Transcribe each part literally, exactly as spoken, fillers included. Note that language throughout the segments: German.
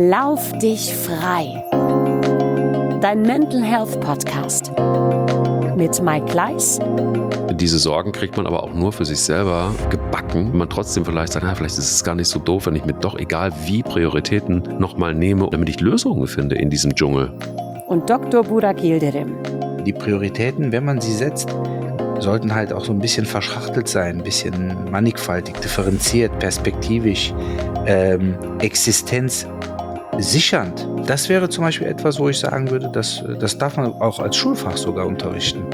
Lauf dich frei. Dein Mental Health Podcast mit Mike Kleiss. Diese Sorgen kriegt man aber auch nur für sich selber gebacken. Wenn man trotzdem vielleicht sagt, na, vielleicht ist es gar nicht so doof, wenn ich mir doch egal wie Prioritäten nochmal nehme, damit ich Lösungen finde in diesem Dschungel. Und Doktor Burak Yildirim. Die Prioritäten, wenn man sie setzt, sollten halt auch so ein bisschen verschachtelt sein, ein bisschen mannigfaltig, differenziert, perspektivisch, ähm, existenzsichernd. Das wäre zum Beispiel etwas, wo ich sagen würde, das, das darf man auch als Schulfach sogar unterrichten.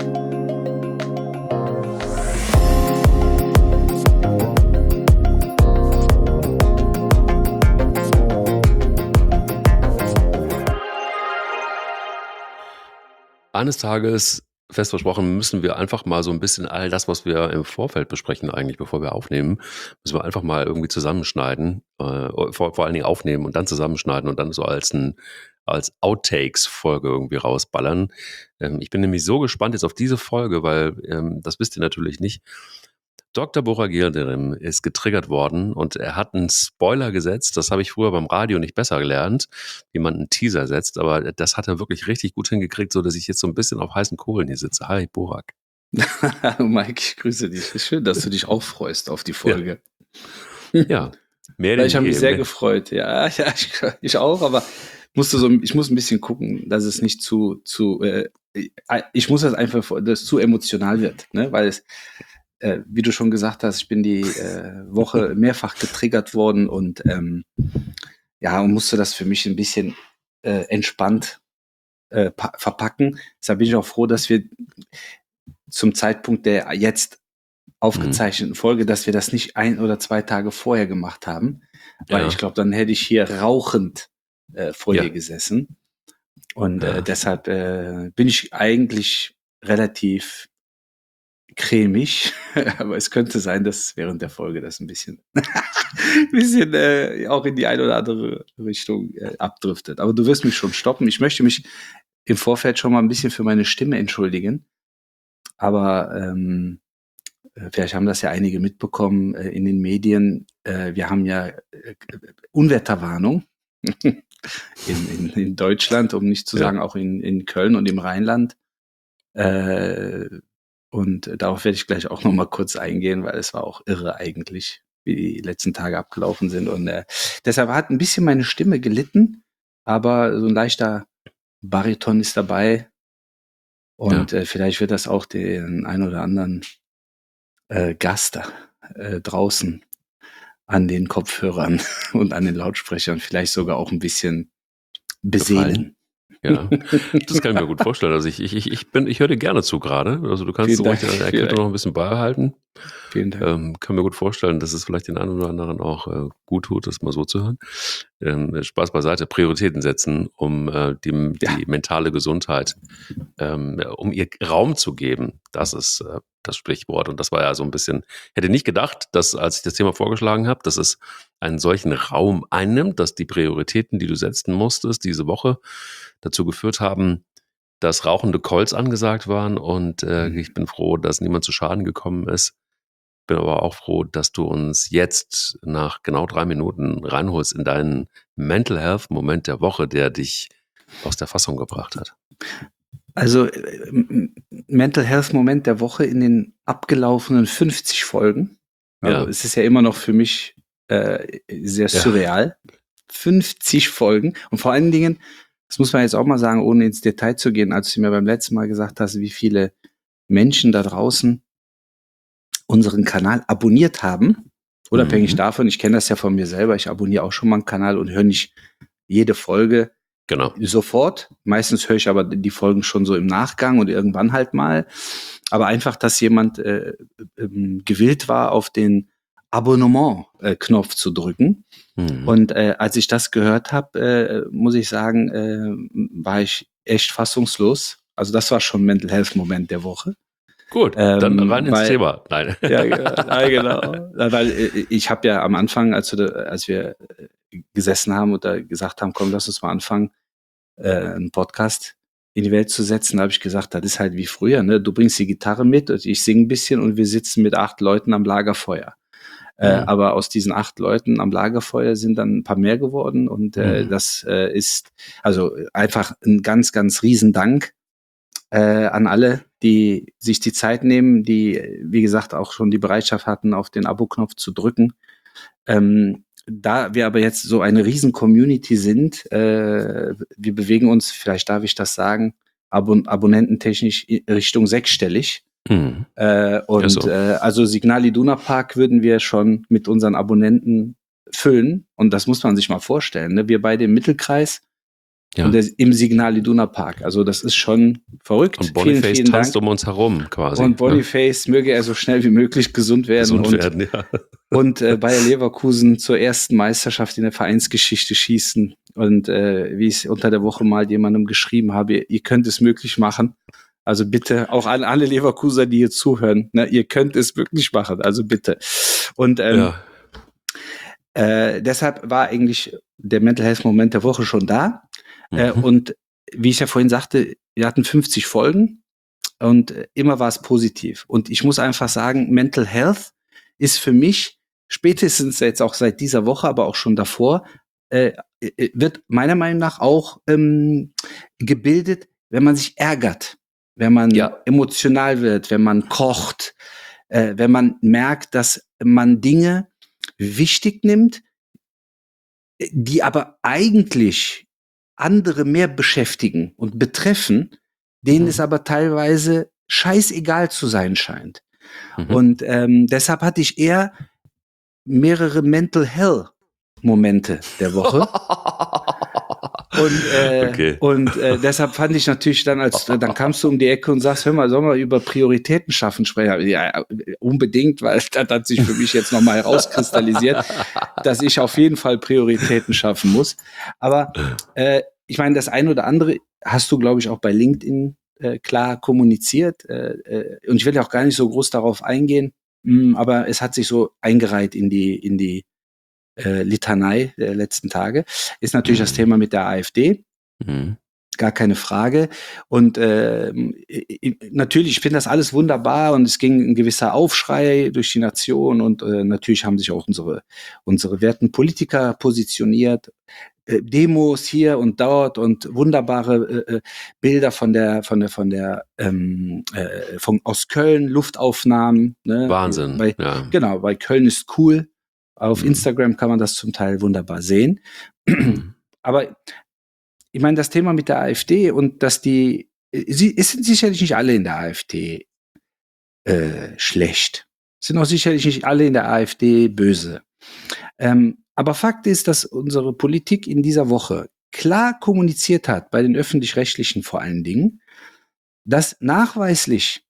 Eines Tages, fest versprochen, müssen wir einfach mal so ein bisschen all das, was wir im Vorfeld besprechen, eigentlich bevor wir aufnehmen, müssen wir einfach mal irgendwie zusammenschneiden, äh, vor, vor allen Dingen aufnehmen und dann zusammenschneiden und dann so als ein als Outtakes-Folge irgendwie rausballern. Ähm, ich bin nämlich so gespannt jetzt auf diese Folge, weil, ähm, das wisst ihr natürlich nicht, Doktor Burak Yildirim ist getriggert worden und er hat einen Spoiler gesetzt. Das habe ich früher beim Radio nicht besser gelernt, wie man einen Teaser setzt. Aber das hat er wirklich richtig gut hingekriegt, so dass ich jetzt so ein bisschen auf heißen Kohlen hier sitze. Hi, Burak. Mike, ich grüße dich. Ist schön, dass du dich auch freust auf die Folge. Ja, ja, mehr denn Ich habe je. mich sehr gefreut. Ja, ja ich, ich auch, aber musste so, ich muss ein bisschen gucken, dass es nicht zu, zu äh, ich muss das einfach, dass es zu emotional wird, ne? Weil es Äh, wie du schon gesagt hast, ich bin die äh, Woche mehrfach getriggert worden und ähm, ja, und musste das für mich ein bisschen äh, entspannt äh, pa- verpacken. Deshalb bin ich auch froh, dass wir zum Zeitpunkt der jetzt aufgezeichneten Folge, dass wir das nicht ein oder zwei Tage vorher gemacht haben, weil Ja. ich glaube, dann hätte ich hier rauchend äh, vor Ja. dir gesessen. Und Ja. äh, deshalb äh, bin ich eigentlich relativ cremig, aber es könnte sein, dass während der Folge das ein bisschen, ein bisschen äh, auch in die eine oder andere Richtung äh, abdriftet. Aber du wirst mich schon stoppen. Ich möchte mich im Vorfeld schon mal ein bisschen für meine Stimme entschuldigen. Aber ähm, vielleicht haben das ja einige mitbekommen äh, in den Medien. Äh, wir haben ja äh, Unwetterwarnung in, in, in Deutschland, um nicht zu Ja. sagen auch in, in Köln und im Rheinland. Äh, Und darauf werde ich gleich auch noch mal kurz eingehen, weil es war auch irre eigentlich, wie die letzten Tage abgelaufen sind. Und äh, deshalb hat ein bisschen meine Stimme gelitten, aber so ein leichter Bariton ist dabei. Und äh, vielleicht wird das auch den ein oder anderen äh, Gast äh, draußen an den Kopfhörern und an den Lautsprechern vielleicht sogar auch ein bisschen beseelen. Ja, das kann ich mir gut vorstellen. Also ich, ich, ich bin, ich höre dir gerne zu gerade. Also du kannst Vielen ruhig Dank. deine Vielen Erkältung Dank. noch ein bisschen beibehalten. Vielen Dank. Ähm, kann mir gut vorstellen, dass es vielleicht den einen oder anderen auch äh, gut tut, das mal so zu hören. Ähm, Spaß beiseite, Prioritäten setzen, um äh, dem, Ja. die mentale Gesundheit, ähm, um ihr Raum zu geben. Das ist äh, das Sprichwort. Und das war ja so ein bisschen, hätte nicht gedacht, dass, als ich das Thema vorgeschlagen habe, dass es einen solchen Raum einnimmt, dass die Prioritäten, die du setzen musstest, diese Woche dazu geführt haben, dass rauchende Colts angesagt waren. Und äh, Mhm. ich bin froh, dass niemand zu Schaden gekommen ist. Bin aber auch froh, dass du uns jetzt nach genau drei Minuten reinholst in deinen Mental Health Moment der Woche, der dich aus der Fassung gebracht hat. Also äh, m- Mental Health Moment der Woche in den abgelaufenen fünfzig Folgen. Also Ja. es ist ja immer noch für mich äh, sehr Ja. surreal. fünfzig Folgen. Und vor allen Dingen, das muss man jetzt auch mal sagen, ohne ins Detail zu gehen, als du mir beim letzten Mal gesagt hast, wie viele Menschen da draußen unseren Kanal abonniert haben. Unabhängig Mhm. davon, ich kenne das ja von mir selber, ich abonniere auch schon mal einen Kanal und höre nicht jede Folge Genau. sofort. Meistens höre ich aber die Folgen schon so im Nachgang und irgendwann halt mal. Aber einfach, dass jemand äh, ähm, gewillt war, auf den Abonnement-Knopf zu drücken. Mhm. Und äh, als ich das gehört habe, äh, muss ich sagen, äh, war ich echt fassungslos. Also das war schon Mental Health Moment der Woche. Gut, dann Ähm, rein ins weil- Thema. Nein. Ja, ge- ja genau. Ja, weil äh, ich habe ja am Anfang, als wir, als wir äh, gesessen haben und da gesagt haben, komm, lass uns mal anfangen, äh, einen Podcast in die Welt zu setzen, habe ich gesagt, das ist halt wie früher, ne? Du bringst die Gitarre mit und ich singe ein bisschen und wir sitzen mit acht Leuten am Lagerfeuer. Äh, Mhm. aber aus diesen acht Leuten am Lagerfeuer sind dann ein paar mehr geworden und äh, Mhm. das äh, ist also einfach ein ganz, ganz riesen Dank äh, an alle, die sich die Zeit nehmen, die, wie gesagt, auch schon die Bereitschaft hatten, auf den Abo-Knopf zu drücken. Ähm, da wir aber jetzt so eine riesen Community sind, äh, wir bewegen uns, vielleicht darf ich das sagen, abon abonnententechnisch i- Richtung sechsstellig. Mhm. Äh, und so. äh, also Signal Iduna Park würden wir schon mit unseren Abonnenten füllen. Und das muss man sich mal vorstellen. Ne? Wir beide im Mittelkreis Ja. und der, im Signal Iduna Park. Also das ist schon verrückt. Und Vielen, Boniface vielen Dank. tanzt um uns herum quasi. Und ne? Boniface möge er so schnell wie möglich gesund werden. Gesund und werden, ja. und äh, Bayer Leverkusen zur ersten Meisterschaft in der Vereinsgeschichte schießen. Und äh, wie ich unter der Woche mal jemandem geschrieben habe, ihr, ihr könnt es möglich machen. Also bitte, auch an alle Leverkuser, die hier zuhören, ne, ihr könnt es wirklich machen. Also bitte. Und ähm, ja. äh, deshalb war eigentlich der Mental Health Moment der Woche schon da. Äh, Mhm. und wie ich ja vorhin sagte, wir hatten fünfzig Folgen und äh, immer war es positiv. Und ich muss einfach sagen, Mental Health ist für mich spätestens jetzt auch seit dieser Woche, aber auch schon davor, äh, äh, wird meiner Meinung nach auch ähm, gebildet, wenn man sich ärgert, wenn man Ja. emotional wird, wenn man kocht, äh, wenn man merkt, dass man Dinge wichtig nimmt, die aber eigentlich andere mehr beschäftigen und betreffen, denen Mhm. es aber teilweise scheißegal zu sein scheint. Mhm. Und ähm, deshalb hatte ich eher mehrere Mental Hell Momente der Woche. Und, äh, Okay. und äh, deshalb fand ich natürlich dann, als dann kamst du um die Ecke und sagst, hör mal, sollen wir über Prioritäten schaffen sprechen? Ja, unbedingt, weil das hat sich für mich jetzt nochmal herauskristallisiert, dass ich auf jeden Fall Prioritäten schaffen muss. Aber äh, ich meine, das eine oder andere hast du, glaube ich, auch bei LinkedIn äh, klar kommuniziert. Äh, äh, und ich will ja auch gar nicht so groß darauf eingehen, mh, aber es hat sich so eingereiht in die, in die äh, Litanei der letzten Tage. Ist natürlich Mhm. das Thema mit der AfD. Mhm. Gar keine Frage. Und äh, natürlich, ich finde das alles wunderbar und es ging ein gewisser Aufschrei durch die Nation und äh, natürlich haben sich auch unsere, unsere werten Politiker positioniert. Äh, Demos hier und dort und wunderbare äh, Bilder von der, von der, von der, ähm, äh, von, aus Köln, Luftaufnahmen. Ne? Wahnsinn. Bei, ja. Genau, weil Köln ist cool. Auf Mhm. Instagram kann man das zum Teil wunderbar sehen. Mhm. Aber ich meine, das Thema mit der AfD und dass die, sie es sind sicherlich nicht alle in der AfD äh, schlecht. Es sind auch sicherlich nicht alle in der AfD böse. Ähm, aber Fakt ist, dass unsere Politik in dieser Woche klar kommuniziert hat, bei den Öffentlich-Rechtlichen vor allen Dingen, dass nachweislich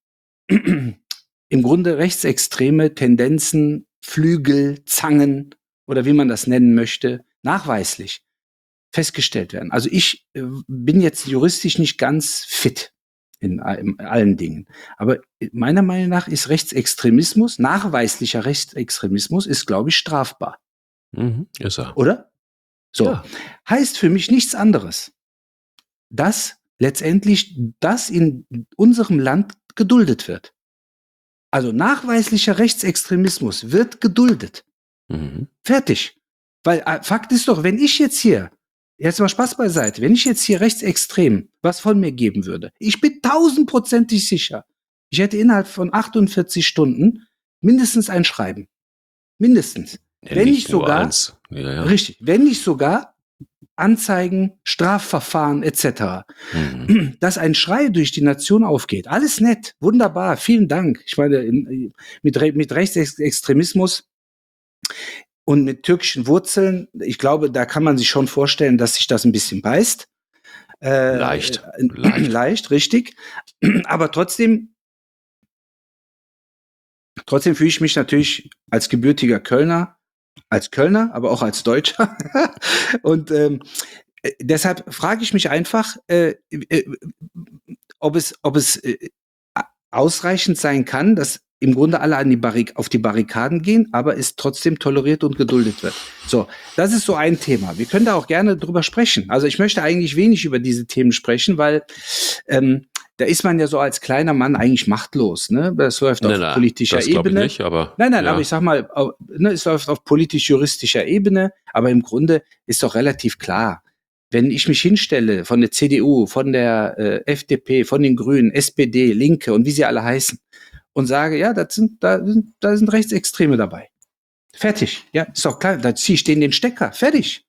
im Grunde rechtsextreme Tendenzen, Flügel, Zangen oder wie man das nennen möchte, nachweislich festgestellt werden. Also ich äh, bin jetzt juristisch nicht ganz fit in, in allen Dingen. Aber meiner Meinung nach ist Rechtsextremismus, nachweislicher Rechtsextremismus, ist, glaube ich, strafbar. Mhm. Ist er. Oder? So. Ja. Heißt für mich nichts anderes, dass letztendlich das in unserem Land geduldet wird. Also nachweislicher Rechtsextremismus wird geduldet. Mhm. Fertig. Weil äh, Fakt ist doch, wenn ich jetzt hier, jetzt mal Spaß beiseite, wenn ich jetzt hier rechtsextrem was von mir geben würde, ich bin tausendprozentig sicher, ich hätte innerhalb von achtundvierzig Stunden mindestens ein Schreiben. Mindestens. Ja, wenn nicht nicht nur sogar, eins. Ja, ja. richtig, wenn nicht sogar Anzeigen, Strafverfahren et cetera. Mhm. Dass ein Schrei durch die Nation aufgeht. Alles nett, wunderbar, vielen Dank. Ich meine, in, mit, Re- mit Rechtsextremismus und mit türkischen Wurzeln, ich glaube, da kann man sich schon vorstellen, dass sich das ein bisschen beißt. Äh, Leicht. Äh, Leicht. leicht, richtig. Aber trotzdem, trotzdem fühle ich mich natürlich als gebürtiger Kölner, als Kölner, aber auch als Deutscher. Und ähm, äh, deshalb frage ich mich einfach, äh, äh, ob es, ob es äh, ausreichend sein kann, dass im Grunde alle an die Barrik auf die Barrikaden gehen, aber es trotzdem toleriert und geduldet wird. So, das ist so ein Thema. Wir können da auch gerne drüber sprechen. Also ich möchte eigentlich wenig über diese Themen sprechen, weil ähm, da ist man ja so als kleiner Mann eigentlich machtlos, ne? Das läuft auf Nein, nein, politischer das glaube ich Ebene. nicht, aber Nein, nein, ja. aber ich sag mal, au- ne, es läuft auf politisch-juristischer Ebene, aber im Grunde ist doch relativ klar, wenn ich mich hinstelle von der C D U, von der äh, F D P, von den Grünen, S P D, Linke und wie sie alle heißen und sage, ja, das sind, da sind, da sind Rechtsextreme dabei. Fertig. Ja, ist doch klar, da ziehe ich denen den Stecker. Fertig.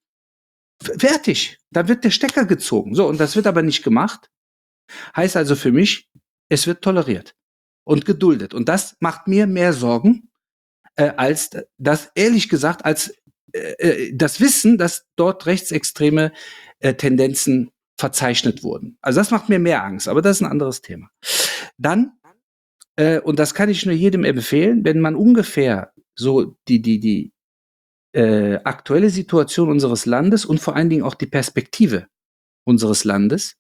F- Fertig. Da wird der Stecker gezogen. So, und das wird aber nicht gemacht. Heißt also für mich, es wird toleriert und geduldet. Und das macht mir mehr Sorgen, äh, als das, ehrlich gesagt, als äh, äh, das Wissen, dass dort rechtsextreme äh, Tendenzen verzeichnet wurden. Also das macht mir mehr Angst, aber das ist ein anderes Thema. Dann, äh, und das kann ich nur jedem empfehlen, wenn man ungefähr so die, die, die äh, aktuelle Situation unseres Landes und vor allen Dingen auch die Perspektive unseres Landes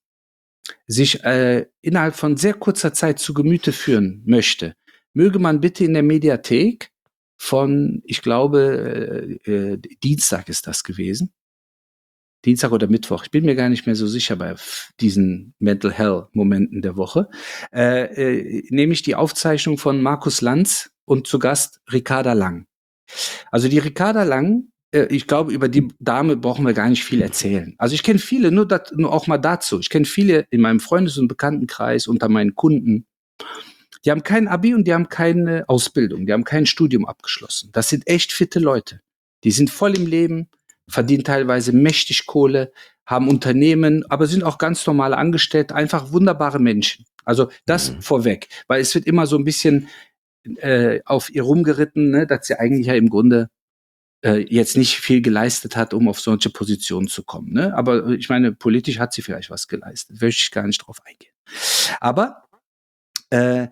sich äh, innerhalb von sehr kurzer Zeit zu Gemüte führen möchte, möge man bitte in der Mediathek von, ich glaube, äh, äh, Dienstag ist das gewesen, Dienstag oder Mittwoch, ich bin mir gar nicht mehr so sicher bei f- diesen Mental Health Momenten der Woche, äh, äh, nehme ich die Aufzeichnung von Markus Lanz und zu Gast Ricarda Lang. Also die Ricarda Lang, äh, ich glaube, über die Dame brauchen wir gar nicht viel erzählen. Also ich kenne viele, nur, dat, nur auch mal dazu. Ich kenne viele in meinem Freundes- und Bekanntenkreis unter meinen Kunden. Die haben kein Abi und die haben keine Ausbildung, die haben kein Studium abgeschlossen. Das sind echt fitte Leute. Die sind voll im Leben, verdienen teilweise mächtig Kohle, haben Unternehmen, aber sind auch ganz normale Angestellte, einfach wunderbare Menschen. Also das Mhm. vorweg, weil es wird immer so ein bisschen äh, auf ihr rumgeritten, ne, dass sie eigentlich ja im Grunde äh, jetzt nicht viel geleistet hat, um auf solche Positionen zu kommen. Ne? Aber äh, ich meine, politisch hat sie vielleicht was geleistet. Möchte ich gar nicht drauf eingehen. Aber äh,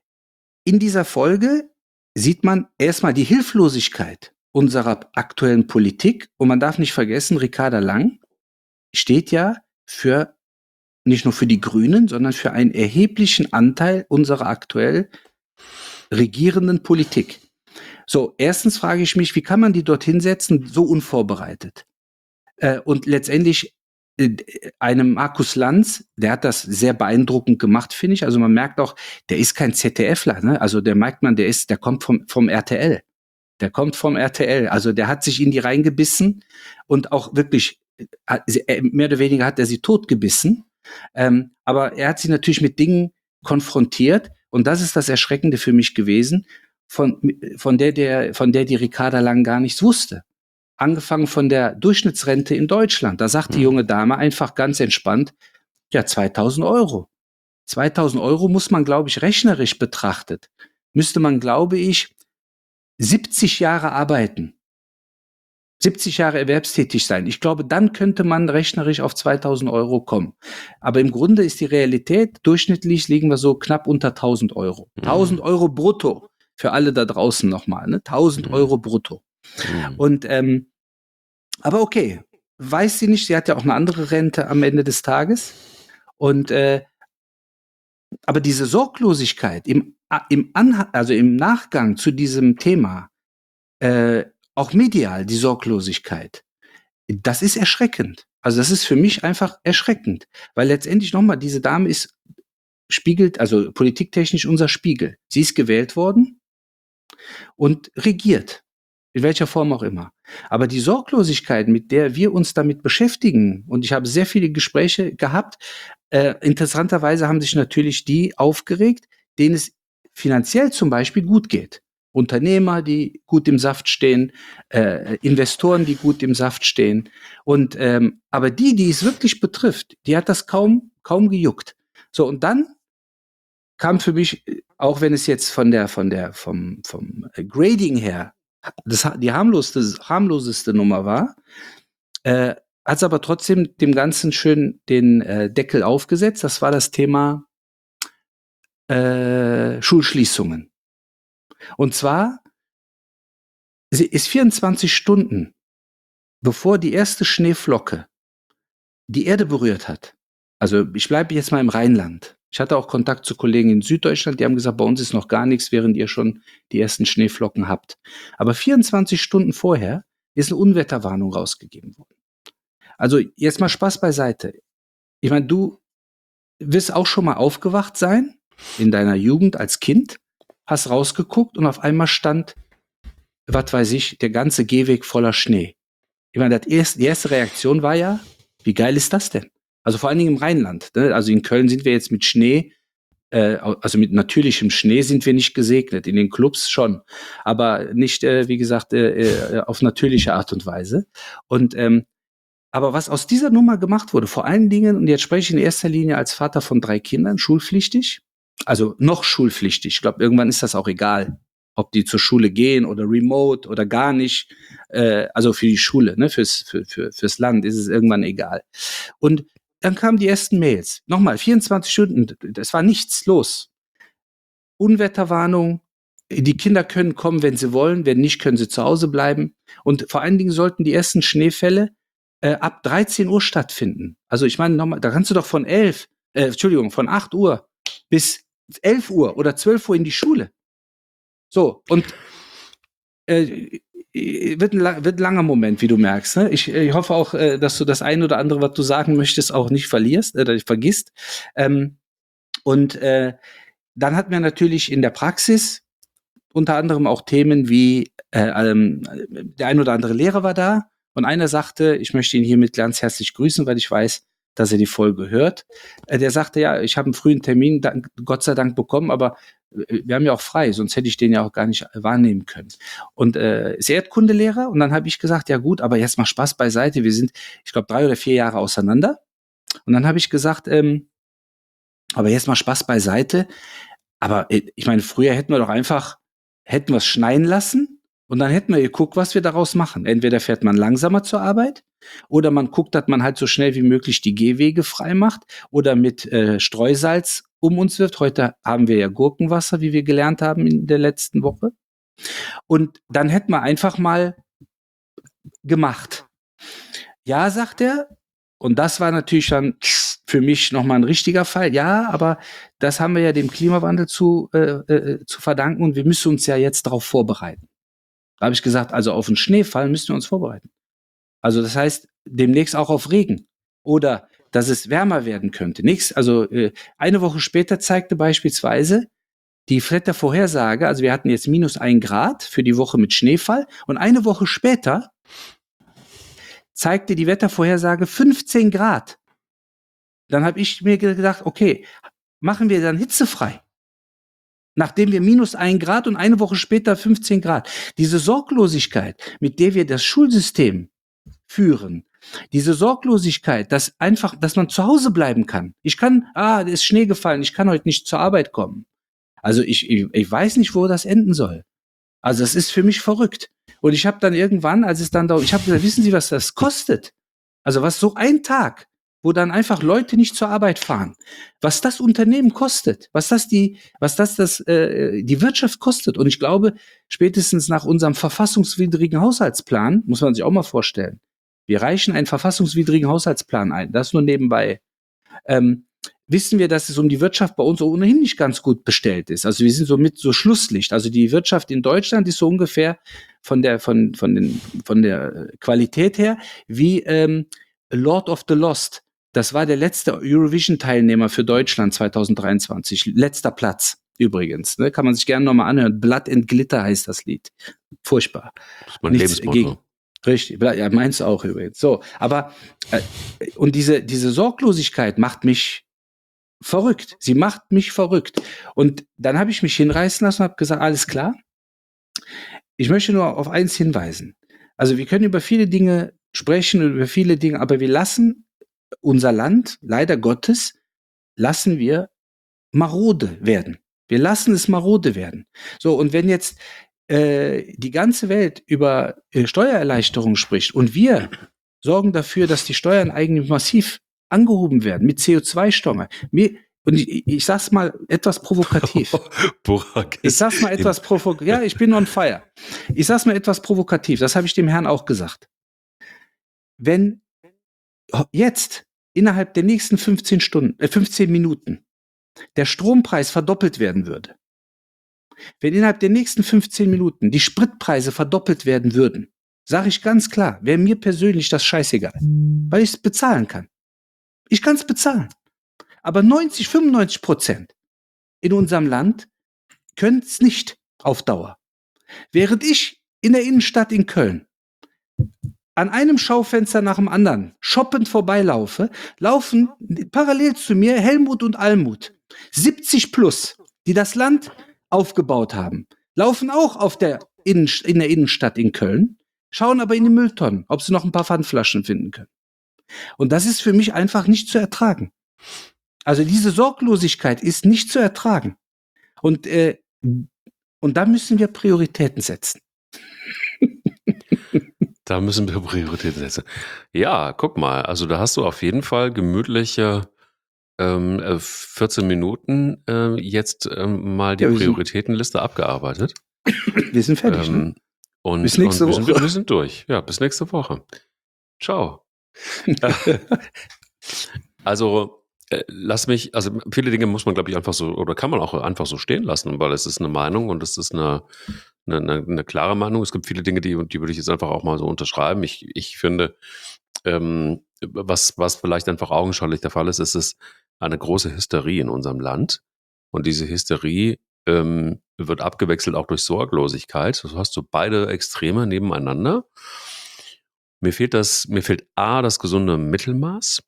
in dieser Folge sieht man erstmal die Hilflosigkeit unserer aktuellen Politik. Und man darf nicht vergessen, Ricarda Lang steht ja für nicht nur für die Grünen, sondern für einen erheblichen Anteil unserer aktuell regierenden Politik. So, erstens frage ich mich, wie kann man die dorthin setzen, so unvorbereitet? Äh, und letztendlich äh, einem Markus Lanz, der hat das sehr beeindruckend gemacht, finde ich. Also man merkt auch, der ist kein ZDFler, ne? Also der merkt man, der ist, der kommt vom, vom R T L. Der kommt vom R T L. Also der hat sich in die reingebissen und auch wirklich, äh, mehr oder weniger hat er sie totgebissen. Ähm, aber er hat sie natürlich mit Dingen konfrontiert. Und das ist das Erschreckende für mich gewesen, von, von der, der, von der die Ricarda Lang gar nichts wusste. Angefangen von der Durchschnittsrente in Deutschland. Da sagt die junge Dame einfach ganz entspannt, ja, zweitausend Euro. zweitausend Euro muss man, glaube ich, rechnerisch betrachtet. Müsste man, glaube ich, siebzig Jahre arbeiten. siebzig Jahre erwerbstätig sein. Ich glaube, dann könnte man rechnerisch auf zweitausend Euro kommen. Aber im Grunde ist die Realität, durchschnittlich liegen wir so knapp unter tausend Euro. tausend Euro brutto. Für alle da draußen nochmal, ne? tausend Euro brutto. Mhm. Und, ähm, aber okay, weiß sie nicht, sie hat ja auch eine andere Rente am Ende des Tages. Und, äh, aber diese Sorglosigkeit im, im, Anha- also im Nachgang zu diesem Thema, äh, auch medial, die Sorglosigkeit, das ist erschreckend. Also das ist für mich einfach erschreckend, weil letztendlich nochmal, diese Dame ist, spiegelt, also politiktechnisch unser Spiegel. Sie ist gewählt worden und regiert. In welcher Form auch immer. Aber die Sorglosigkeit, mit der wir uns damit beschäftigen, und ich habe sehr viele Gespräche gehabt, äh, interessanterweise haben sich natürlich die aufgeregt, denen es finanziell zum Beispiel gut geht. Unternehmer, die gut im Saft stehen, äh, Investoren, die gut im Saft stehen. Und ähm, aber die, die es wirklich betrifft, die hat das kaum, kaum gejuckt. So, und dann kam für mich, auch wenn es jetzt von der, von der, vom, vom Grading her das, die harmloseste, harmloseste Nummer war, äh, hat es aber trotzdem dem Ganzen schön den äh, Deckel aufgesetzt. Das war das Thema äh, Schulschließungen. Und zwar sie ist vierundzwanzig Stunden, bevor die erste Schneeflocke die Erde berührt hat. Also ich bleibe jetzt mal im Rheinland. Ich hatte auch Kontakt zu Kollegen in Süddeutschland, die haben gesagt, bei uns ist noch gar nichts, während ihr schon die ersten Schneeflocken habt. Aber vierundzwanzig Stunden vorher ist eine Unwetterwarnung rausgegeben worden. Also jetzt mal Spaß beiseite. Ich meine, du wirst auch schon mal aufgewacht sein, in deiner Jugend als Kind, hast rausgeguckt und auf einmal stand, was weiß ich, der ganze Gehweg voller Schnee. Ich meine, das erste, die erste Reaktion war ja, wie geil ist das denn? Also vor allen Dingen im Rheinland. Ne? Also in Köln sind wir jetzt mit Schnee, äh, also mit natürlichem Schnee sind wir nicht gesegnet, in den Clubs schon, aber nicht, äh, wie gesagt, äh, äh, auf natürliche Art und Weise. Und ähm, aber was aus dieser Nummer gemacht wurde, vor allen Dingen, und jetzt spreche ich in erster Linie als Vater von drei Kindern, schulpflichtig, also noch schulpflichtig. Ich glaube, irgendwann ist das auch egal, ob die zur Schule gehen oder remote oder gar nicht. Äh, also für die Schule, ne, fürs, für, für, fürs Land ist es irgendwann egal. Und dann kamen die ersten Mails. Nochmal, vierundzwanzig Stunden, es war nichts los. Unwetterwarnung, die Kinder können kommen, wenn sie wollen, wenn nicht, können sie zu Hause bleiben. Und vor allen Dingen sollten die ersten Schneefälle äh, ab dreizehn Uhr stattfinden. Also ich meine, nochmal, da kannst du doch von elf, äh, Entschuldigung, von acht Uhr bis elf Uhr oder zwölf Uhr in die Schule. So, und äh, wird, ein, wird ein langer Moment, wie du merkst. Ne? Ich, ich hoffe auch, äh, dass du das ein oder andere, was du sagen möchtest, auch nicht verlierst oder äh, vergisst. Ähm, und äh, dann hatten wir natürlich in der Praxis unter anderem auch Themen wie äh, ähm, der ein oder andere Lehrer war da und einer sagte, ich möchte ihn hiermit ganz herzlich grüßen, weil ich weiß, dass er die Folge hört. Äh, der sagte, ja, ich habe einen frühen Termin, dank, Gott sei Dank bekommen, aber äh, wir haben ja auch frei, sonst hätte ich den ja auch gar nicht wahrnehmen können. Und äh, ist Erdkundelehrer und dann habe ich gesagt, ja gut, aber jetzt mal Spaß beiseite, wir sind, ich glaube, drei oder vier Jahre auseinander. Und dann habe ich gesagt, ähm, aber jetzt mal Spaß beiseite, aber äh, ich meine, früher hätten wir doch einfach, hätten wir es schneien lassen und dann hätten wir geguckt, was wir daraus machen. Entweder fährt man langsamer zur Arbeit oder man guckt, dass man halt so schnell wie möglich die Gehwege frei macht oder mit äh, Streusalz um uns wirft. Heute haben wir ja Gurkenwasser, wie wir gelernt haben in der letzten Woche. Und dann hätten wir einfach mal gemacht. Ja, sagt er. Und das war natürlich dann für mich nochmal ein richtiger Fall. Ja, aber das haben wir ja dem Klimawandel zu, äh, äh, zu verdanken und wir müssen uns ja jetzt darauf vorbereiten. Da habe ich gesagt, also auf den Schneefall müssen wir uns vorbereiten. Also das heißt, demnächst auch auf Regen. Oder dass es wärmer werden könnte. Nächst, also äh, eine Woche später zeigte beispielsweise die Wettervorhersage, also wir hatten jetzt minus ein Grad für die Woche mit Schneefall und eine Woche später zeigte die Wettervorhersage fünfzehn Grad. Dann habe ich mir gedacht, okay, machen wir dann hitzefrei. Nachdem wir minus ein Grad und eine Woche später fünfzehn Grad. Diese Sorglosigkeit, mit der wir das Schulsystem führen, diese Sorglosigkeit, dass einfach, dass man zu Hause bleiben kann. Ich kann, ah, es ist Schnee gefallen, ich kann heute nicht zur Arbeit kommen. Also ich, ich, ich weiß nicht, wo das enden soll. Also das ist für mich verrückt. Und ich habe dann irgendwann, als es dann da, ich habe gesagt, wissen Sie, was das kostet? Also was so ein Tag, wo dann einfach Leute nicht zur Arbeit fahren, was das Unternehmen kostet, was das die, was das das äh, die Wirtschaft kostet. Und ich glaube, spätestens nach unserem verfassungswidrigen Haushaltsplan muss man sich auch mal vorstellen. Wir reichen einen verfassungswidrigen Haushaltsplan ein. Das nur nebenbei. Ähm, wissen wir, dass es um die Wirtschaft bei uns ohnehin nicht ganz gut bestellt ist. Also wir sind so mit so Schlusslicht. Also die Wirtschaft in Deutschland ist so ungefähr von der von von den von der Qualität her wie ähm, Lord of the Lost. Das war der letzte Eurovision-Teilnehmer für Deutschland zwanzig dreiundzwanzig. Letzter Platz übrigens. Ne? Kann man sich gerne nochmal anhören. Blood and Glitter heißt das Lied. Furchtbar. Das ist mein Nichts Lebensmotto. gegen- Richtig, ja, meinst du auch übrigens. So, aber äh, und diese diese Sorglosigkeit macht mich verrückt. Sie macht mich verrückt. Und dann habe ich mich hinreißen lassen und habe gesagt, alles klar. Ich möchte nur auf eins hinweisen. Also wir können über viele Dinge sprechen, über viele Dinge, aber wir lassen unser Land, leider Gottes, lassen wir marode werden. Wir lassen es marode werden. So, und wenn jetzt äh, die ganze Welt über äh, Steuererleichterung spricht und wir sorgen dafür, dass die Steuern eigentlich massiv angehoben werden mit C O zwei Steuer. Mir, und ich, ich sag's mal etwas provokativ. Burak Ich ist sag's mal etwas provokativ. Ja, ich bin on fire. Ich sag's mal etwas provokativ. Das habe ich dem Herrn auch gesagt. Wenn jetzt innerhalb der nächsten fünfzehn Stunden, äh, fünfzehn Minuten der Strompreis verdoppelt werden würde, wenn innerhalb der nächsten fünfzehn Minuten die Spritpreise verdoppelt werden würden, sage ich ganz klar, wäre mir persönlich das scheißegal, weil ich es bezahlen kann. Ich kann es bezahlen. Aber neunzig, fünfundneunzig Prozent in unserem Land können es nicht auf Dauer. Während ich in der Innenstadt in Köln an einem Schaufenster nach dem anderen shoppend vorbeilaufe, laufen parallel zu mir Helmut und Almut, siebzig plus, die das Land aufgebaut haben, laufen auch auf der Innen, in der Innenstadt in Köln, schauen aber in die Mülltonnen, ob sie noch ein paar Pfandflaschen finden können. Und das ist für mich einfach nicht zu ertragen. Also diese Sorglosigkeit ist nicht zu ertragen. Und, äh, und da müssen wir Prioritäten setzen. Da müssen wir Prioritäten setzen. Ja, guck mal, also da hast du auf jeden Fall gemütliche ähm, äh, vierzehn Minuten äh, jetzt ähm, mal die Ja, wir sind- Prioritätenliste abgearbeitet. Wir sind fertig, ne? Ähm, und, Bis nächste und wir, sind, Woche. wir sind durch. Ja, bis nächste Woche. Ciao. Also äh, lass mich, also viele Dinge muss man, glaube ich, einfach so, oder kann man auch einfach so stehen lassen, weil es ist eine Meinung und es ist eine, eine, eine, eine klare Meinung. Es gibt viele Dinge, die, die würde ich jetzt einfach auch mal so unterschreiben. Ich, ich finde, ähm, was, was vielleicht einfach augenscheinlich der Fall ist, ist es eine große Hysterie in unserem Land. Und diese Hysterie ähm, wird abgewechselt auch durch Sorglosigkeit. So hast du beide Extreme nebeneinander. Mir fehlt das, mir fehlt A, das gesunde Mittelmaß,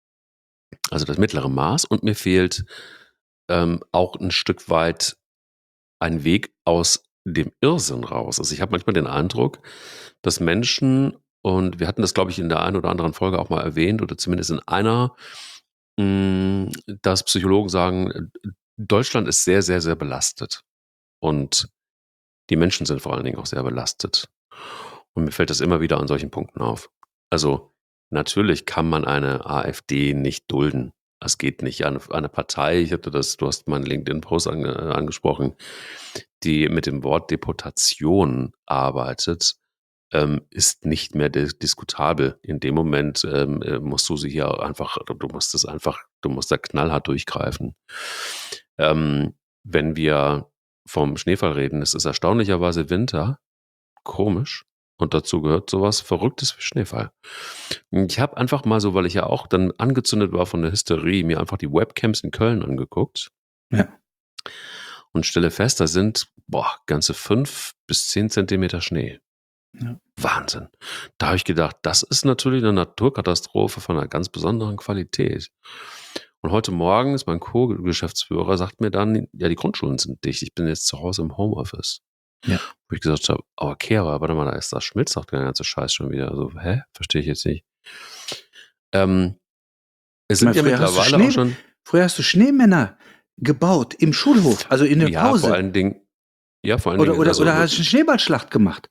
also das mittlere Maß, und mir fehlt ähm, auch ein Stück weit ein Weg aus dem Irrsinn raus. Also ich habe manchmal den Eindruck, dass Menschen, und wir hatten das, glaube ich, in der einen oder anderen Folge auch mal erwähnt, oder zumindest in einer, mh, dass Psychologen sagen, äh, Deutschland ist sehr, sehr, sehr belastet. Und die Menschen sind vor allen Dingen auch sehr belastet. Und mir fällt das immer wieder an solchen Punkten auf. Also natürlich kann man eine AfD nicht dulden. Es geht nicht. Eine, eine Partei, ich hatte das, du hast meinen LinkedIn-Post ange, angesprochen, die mit dem Wort Deportation arbeitet, ähm, ist nicht mehr dis- diskutabel. In dem Moment ähm, äh, musst du sie hier einfach, du musst es einfach, du musst da knallhart durchgreifen. Ähm, wenn wir vom Schneefall reden, es ist erstaunlicherweise Winter, komisch. Und dazu gehört sowas Verrücktes wie Schneefall. Ich habe einfach mal so, weil ich ja auch dann angezündet war von der Hysterie, mir einfach die Webcams in Köln angeguckt Ja. und stelle fest, da sind boah, ganze fünf bis zehn Zentimeter Schnee. Ja. Wahnsinn. Da habe ich gedacht, das ist natürlich eine Naturkatastrophe von einer ganz besonderen Qualität. Und heute Morgen ist mein Co-Geschäftsführer, sagt mir dann, ja, die Grundschulen sind dicht. Ich bin jetzt zu Hause im Homeoffice. Ja. Wo ich gesagt habe, aber okay, aber warte mal, da ist das Schmitz doch der ganze Scheiß schon wieder. Also, hä? Verstehe ich jetzt nicht. Ähm, es sind Mal, ja früher hast du mittlerweile Schnee- auch schon, Früher hast du Schneemänner gebaut im Schulhof, also in der ja, Pause. vor allen Dingen, ja, vor allen oder Dingen, oder, also, oder hast du eine Schneeballschlacht gemacht?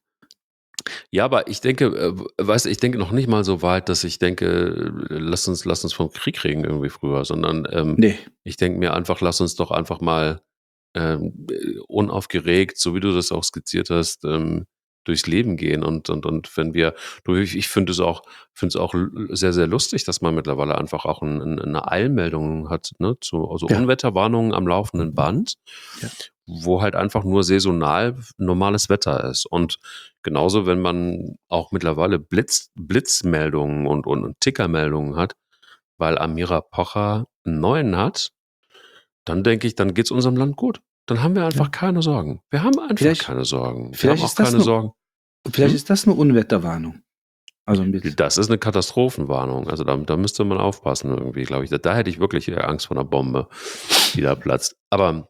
ja, aber ich denke, äh, weißt du, ich denke noch nicht mal so weit, dass ich denke, äh, lass uns, lass uns vom Krieg reden irgendwie früher, sondern ähm, Nee. ich denke mir einfach, lass uns doch einfach mal ähm, äh, unaufgeregt, so wie du das auch skizziert hast, ähm, durchs Leben gehen und und und wenn wir, du, ich, ich finde es auch, finde es auch l- sehr sehr lustig, dass man mittlerweile einfach auch ein, ein, eine Eilmeldung hat, ne, zu also Ja. Unwetterwarnungen am laufenden Band, Ja. wo halt einfach nur saisonal normales Wetter ist. Und genauso, wenn man auch mittlerweile Blitz, Blitzmeldungen und, und, und Tickermeldungen hat, weil Amira Pocher einen neuen hat, dann denke ich, dann geht es unserem Land gut. Dann haben wir einfach Ja. keine Sorgen. Wir haben einfach Vielleicht- keine Sorgen. Wir vielleicht haben auch ist das keine nur- Sorgen. Vielleicht Hm? ist das eine Unwetterwarnung. Also ein bisschen. Das ist eine Katastrophenwarnung. Also da, da müsste man aufpassen irgendwie, glaube ich. Da, da hätte ich wirklich eher Angst vor einer Bombe, die da platzt. Aber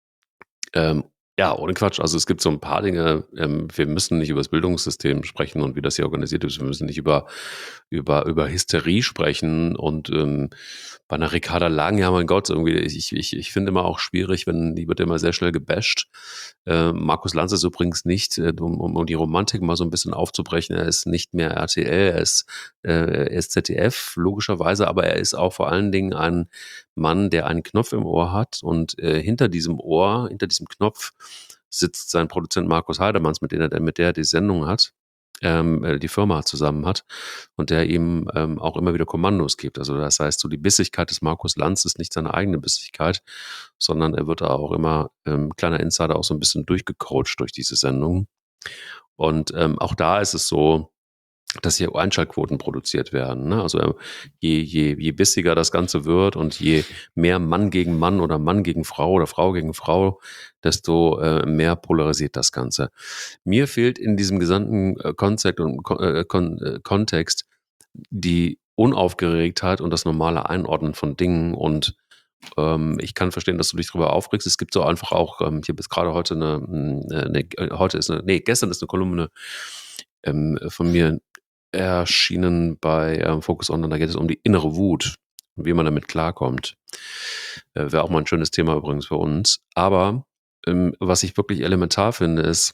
ähm, ja, ohne Quatsch. Also es gibt so ein paar Dinge. Ähm, wir müssen nicht über das Bildungssystem sprechen und wie das hier organisiert ist. Wir müssen nicht über, über, über Hysterie sprechen. Und ähm, bei einer Ricarda Lang, ja mein Gott, irgendwie, ich, ich, ich finde immer auch schwierig, wenn die wird immer sehr schnell gebasht. Äh, Markus Lanz ist übrigens nicht, äh, um, um, um die Romantik mal so ein bisschen aufzubrechen, er ist nicht mehr R T L, er ist, äh, er ist Z D F, logischerweise, aber er ist auch vor allen Dingen ein Mann, der einen Knopf im Ohr hat und äh, hinter diesem Ohr, hinter diesem Knopf sitzt sein Produzent Markus Heidemanns, mit dem er, mit der er die Sendung hat, ähm, äh, die Firma zusammen hat und der ihm ähm, auch immer wieder Kommandos gibt. Also das heißt, so die Bissigkeit des Markus Lanz ist nicht seine eigene Bissigkeit, sondern er wird da auch immer, ähm, kleiner Insider, auch so ein bisschen durchgecoacht durch diese Sendung. Und ähm, auch da ist es so, dass hier Einschaltquoten produziert werden. Ne? Also je, je, je bissiger das Ganze wird und je mehr Mann gegen Mann oder Mann gegen Frau oder Frau gegen Frau, desto äh, mehr polarisiert das Ganze. Mir fehlt in diesem gesamten äh, Konzept und äh, Kon äh, Kontext die Unaufgeregtheit und das normale Einordnen von Dingen und ähm, ich kann verstehen, dass du dich darüber aufregst. Es gibt so einfach auch, ähm, hier bis gerade heute eine, eine, eine, heute ist eine, nee, gestern ist eine Kolumne ähm, von mir erschienen bei ähm, Focus Online. Da geht es um die innere Wut und wie man damit klarkommt. Äh, Wäre auch mal ein schönes Thema übrigens für uns. Aber ähm, was ich wirklich elementar finde, ist,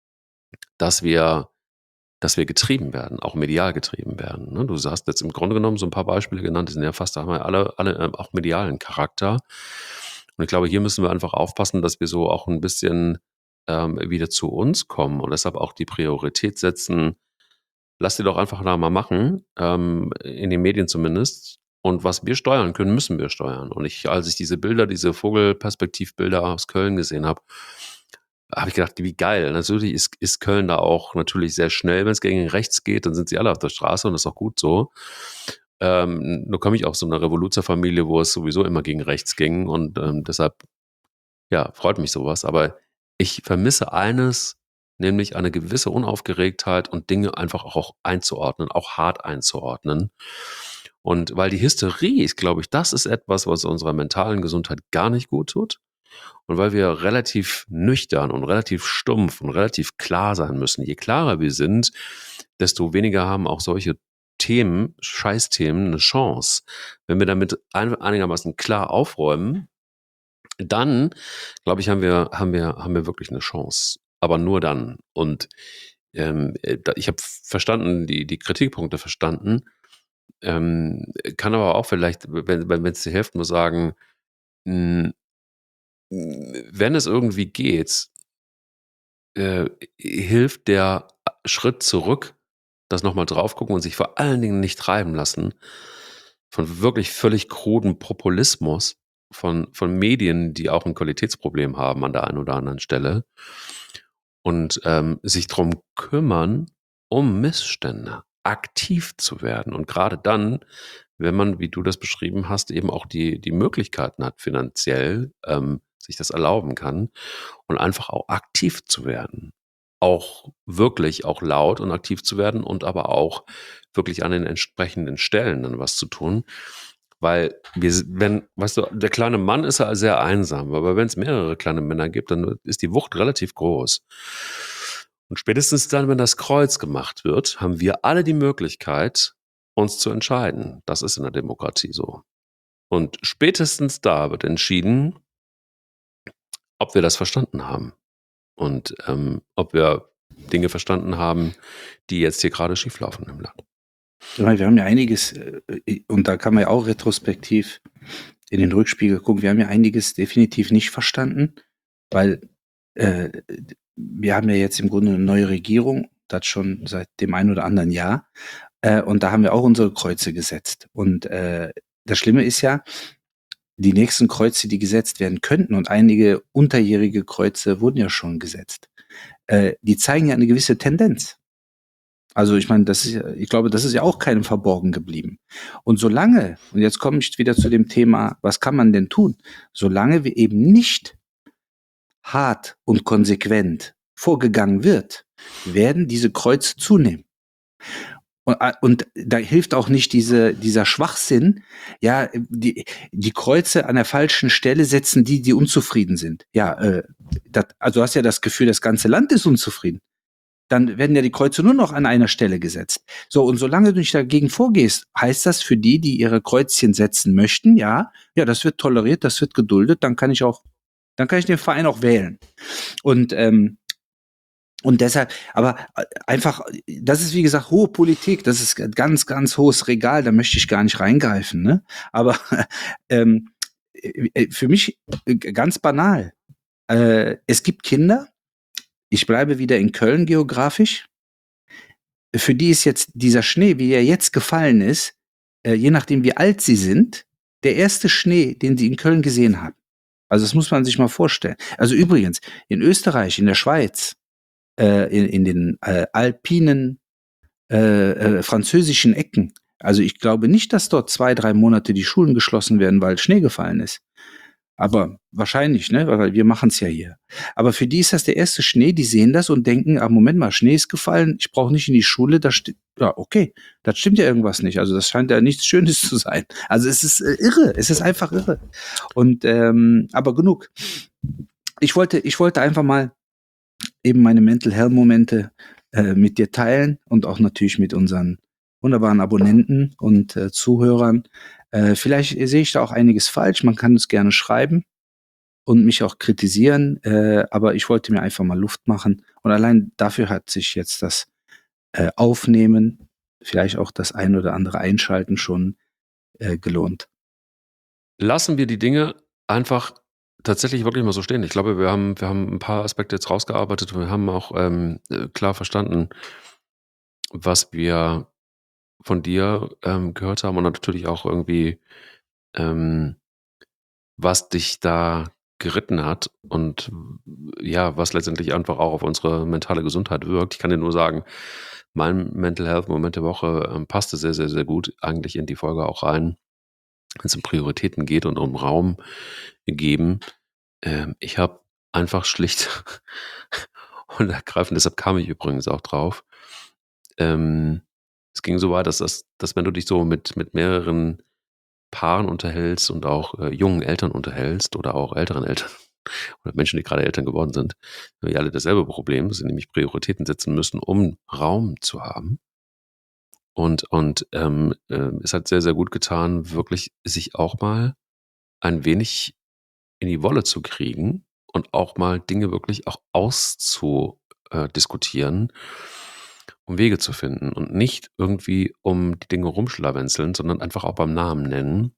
dass wir, dass wir getrieben werden, auch medial getrieben werden. Ne? Du hast jetzt im Grunde genommen so ein paar Beispiele genannt, die sind ja fast haben wir alle, alle ähm, auch medialen Charakter. Und ich glaube, hier müssen wir einfach aufpassen, dass wir so auch ein bisschen ähm, wieder zu uns kommen und deshalb auch die Priorität setzen, lass die doch einfach da mal machen, ähm, in den Medien zumindest. Und was wir steuern können, müssen wir steuern. Und ich, als ich diese Bilder, diese Vogelperspektivbilder aus Köln gesehen habe, habe ich gedacht, wie geil. Natürlich ist, ist Köln da auch natürlich sehr schnell, wenn es gegen rechts geht, dann sind sie alle auf der Straße und das ist auch gut so. Ähm, nur komme ich aus so einer Revoluzerfamilie, wo es sowieso immer gegen rechts ging und ähm, deshalb, ja, freut mich sowas. Aber ich vermisse eines, nämlich eine gewisse Unaufgeregtheit und Dinge einfach auch einzuordnen, auch hart einzuordnen. Und weil die Hysterie ist, glaube ich, das ist etwas, was unserer mentalen Gesundheit gar nicht gut tut. Und weil wir relativ nüchtern und relativ stumpf und relativ klar sein müssen. Je klarer wir sind, desto weniger haben auch solche Themen, Scheißthemen, eine Chance. Wenn wir damit ein, einigermaßen klar aufräumen, dann, glaube ich, haben wir, haben wir, haben wir wirklich eine Chance. Aber nur dann. Und ähm, ich habe verstanden, die, die Kritikpunkte verstanden, ähm, kann aber auch vielleicht, wenn wenn es dir hilft, nur sagen, mh, wenn es irgendwie geht, äh, hilft der Schritt zurück, das nochmal drauf gucken und sich vor allen Dingen nicht treiben lassen von wirklich völlig kruden Populismus von, von Medien, die auch ein Qualitätsproblem haben an der einen oder anderen Stelle und ähm, sich drum kümmern, um Missstände aktiv zu werden. Und gerade dann, wenn man, wie du das beschrieben hast, eben auch die, die Möglichkeiten hat, finanziell ähm, sich das erlauben kann und einfach auch aktiv zu werden. Auch wirklich auch laut und aktiv zu werden und aber auch wirklich an den entsprechenden Stellen dann was zu tun. Weil wir, wenn, weißt du, der kleine Mann ist ja sehr einsam, aber wenn es mehrere kleine Männer gibt, dann ist die Wucht relativ groß. Und spätestens dann, wenn das Kreuz gemacht wird, haben wir alle die Möglichkeit, uns zu entscheiden. Das ist in der Demokratie so. Und spätestens da wird entschieden, ob wir das verstanden haben. Und ähm, ob wir Dinge verstanden haben, die jetzt hier gerade schieflaufen im Land. Wir haben ja einiges, äh, und da kann man ja auch retrospektiv in den Rückspiegel gucken, wir haben ja einiges definitiv nicht verstanden, weil äh, wir haben ja jetzt im Grunde eine neue Regierung, das schon seit dem einen oder anderen Jahr, äh, und da haben wir auch unsere Kreuze gesetzt. Und äh, das Schlimme ist ja, die nächsten Kreuze, die gesetzt werden könnten, und einige unterjährige Kreuze wurden ja schon gesetzt, äh, die zeigen ja eine gewisse Tendenz. Also ich meine, das ist ja, ich glaube, das ist ja auch keinem verborgen geblieben. Und solange, und jetzt komme ich wieder zu dem Thema, was kann man denn tun? Solange wir eben nicht hart und konsequent vorgegangen wird, werden diese Kreuze zunehmen. Und, und da hilft auch nicht diese, dieser Schwachsinn, ja, die, die Kreuze an der falschen Stelle setzen die, die unzufrieden sind. Ja, äh, dat, also du hast ja das Gefühl, das ganze Land ist unzufrieden. Dann werden ja die Kreuze nur noch an einer Stelle gesetzt. So, und solange du nicht dagegen vorgehst, heißt das für die, die ihre Kreuzchen setzen möchten, ja, ja, das wird toleriert, das wird geduldet, dann kann ich auch, dann kann ich den Verein auch wählen. Und, ähm, und deshalb, aber einfach, das ist wie gesagt hohe Politik, das ist ganz, ganz hohes Regal, da möchte ich gar nicht reingreifen, ne? Aber ähm, für mich ganz banal, äh, es gibt Kinder, ich bleibe wieder in Köln geografisch, für die ist jetzt dieser Schnee, wie er jetzt gefallen ist, äh, je nachdem wie alt sie sind, der erste Schnee, den sie in Köln gesehen haben. Also das muss man sich mal vorstellen. Also übrigens, in Österreich, in der Schweiz, äh, in, in den äh, alpinen äh, äh, französischen Ecken. Also ich glaube nicht, dass dort zwei, drei Monate die Schulen geschlossen werden, weil Schnee gefallen ist. Aber wahrscheinlich, ne? Weil wir machen es ja hier. Aber für die ist das der erste Schnee, die sehen das und denken, ah, Moment mal, Schnee ist gefallen, ich brauche nicht in die Schule, da steht, ja, okay, das stimmt ja irgendwas nicht. Also das scheint ja nichts Schönes zu sein. Also es ist äh, irre, es ist einfach irre. Und ähm, aber genug. Ich wollte, ich wollte einfach mal eben meine Mental Health Momente äh, mit dir teilen und auch natürlich mit unseren wunderbaren Abonnenten und äh, Zuhörern. Äh, vielleicht sehe ich da auch einiges falsch. Man kann es gerne schreiben und mich auch kritisieren, äh, aber ich wollte mir einfach mal Luft machen. Und allein dafür hat sich jetzt das äh, Aufnehmen, vielleicht auch das ein oder andere Einschalten schon äh, gelohnt. Lassen wir die Dinge einfach tatsächlich wirklich mal so stehen. Ich glaube, wir haben, wir haben ein paar Aspekte jetzt rausgearbeitet und wir haben auch ähm, äh, klar verstanden, was wir von dir ähm, gehört haben und natürlich auch irgendwie, ähm, was dich da geritten hat und ja, was letztendlich einfach auch auf unsere mentale Gesundheit wirkt. Ich kann dir nur sagen, mein Mental Health Moment der Woche ähm, passte sehr, sehr, sehr gut eigentlich in die Folge auch rein, wenn es um Prioritäten geht und um Raum geben. Ähm, ich habe einfach schlicht und ergreifend, deshalb kam ich übrigens auch drauf. Ähm, es ging so weit, dass, das, dass wenn du dich so mit, mit mehreren Paaren unterhältst und auch äh, jungen Eltern unterhältst oder auch älteren Eltern oder Menschen, die gerade Eltern geworden sind, haben wir alle dasselbe Problem, dass sie nämlich Prioritäten setzen müssen, um Raum zu haben. Und, und ähm, äh, es hat sehr, sehr gut getan, wirklich sich auch mal ein wenig in die Wolle zu kriegen und auch mal Dinge wirklich auch auszudiskutieren, um Wege zu finden und nicht irgendwie um die Dinge rumschlawenzeln, sondern einfach auch beim Namen nennen.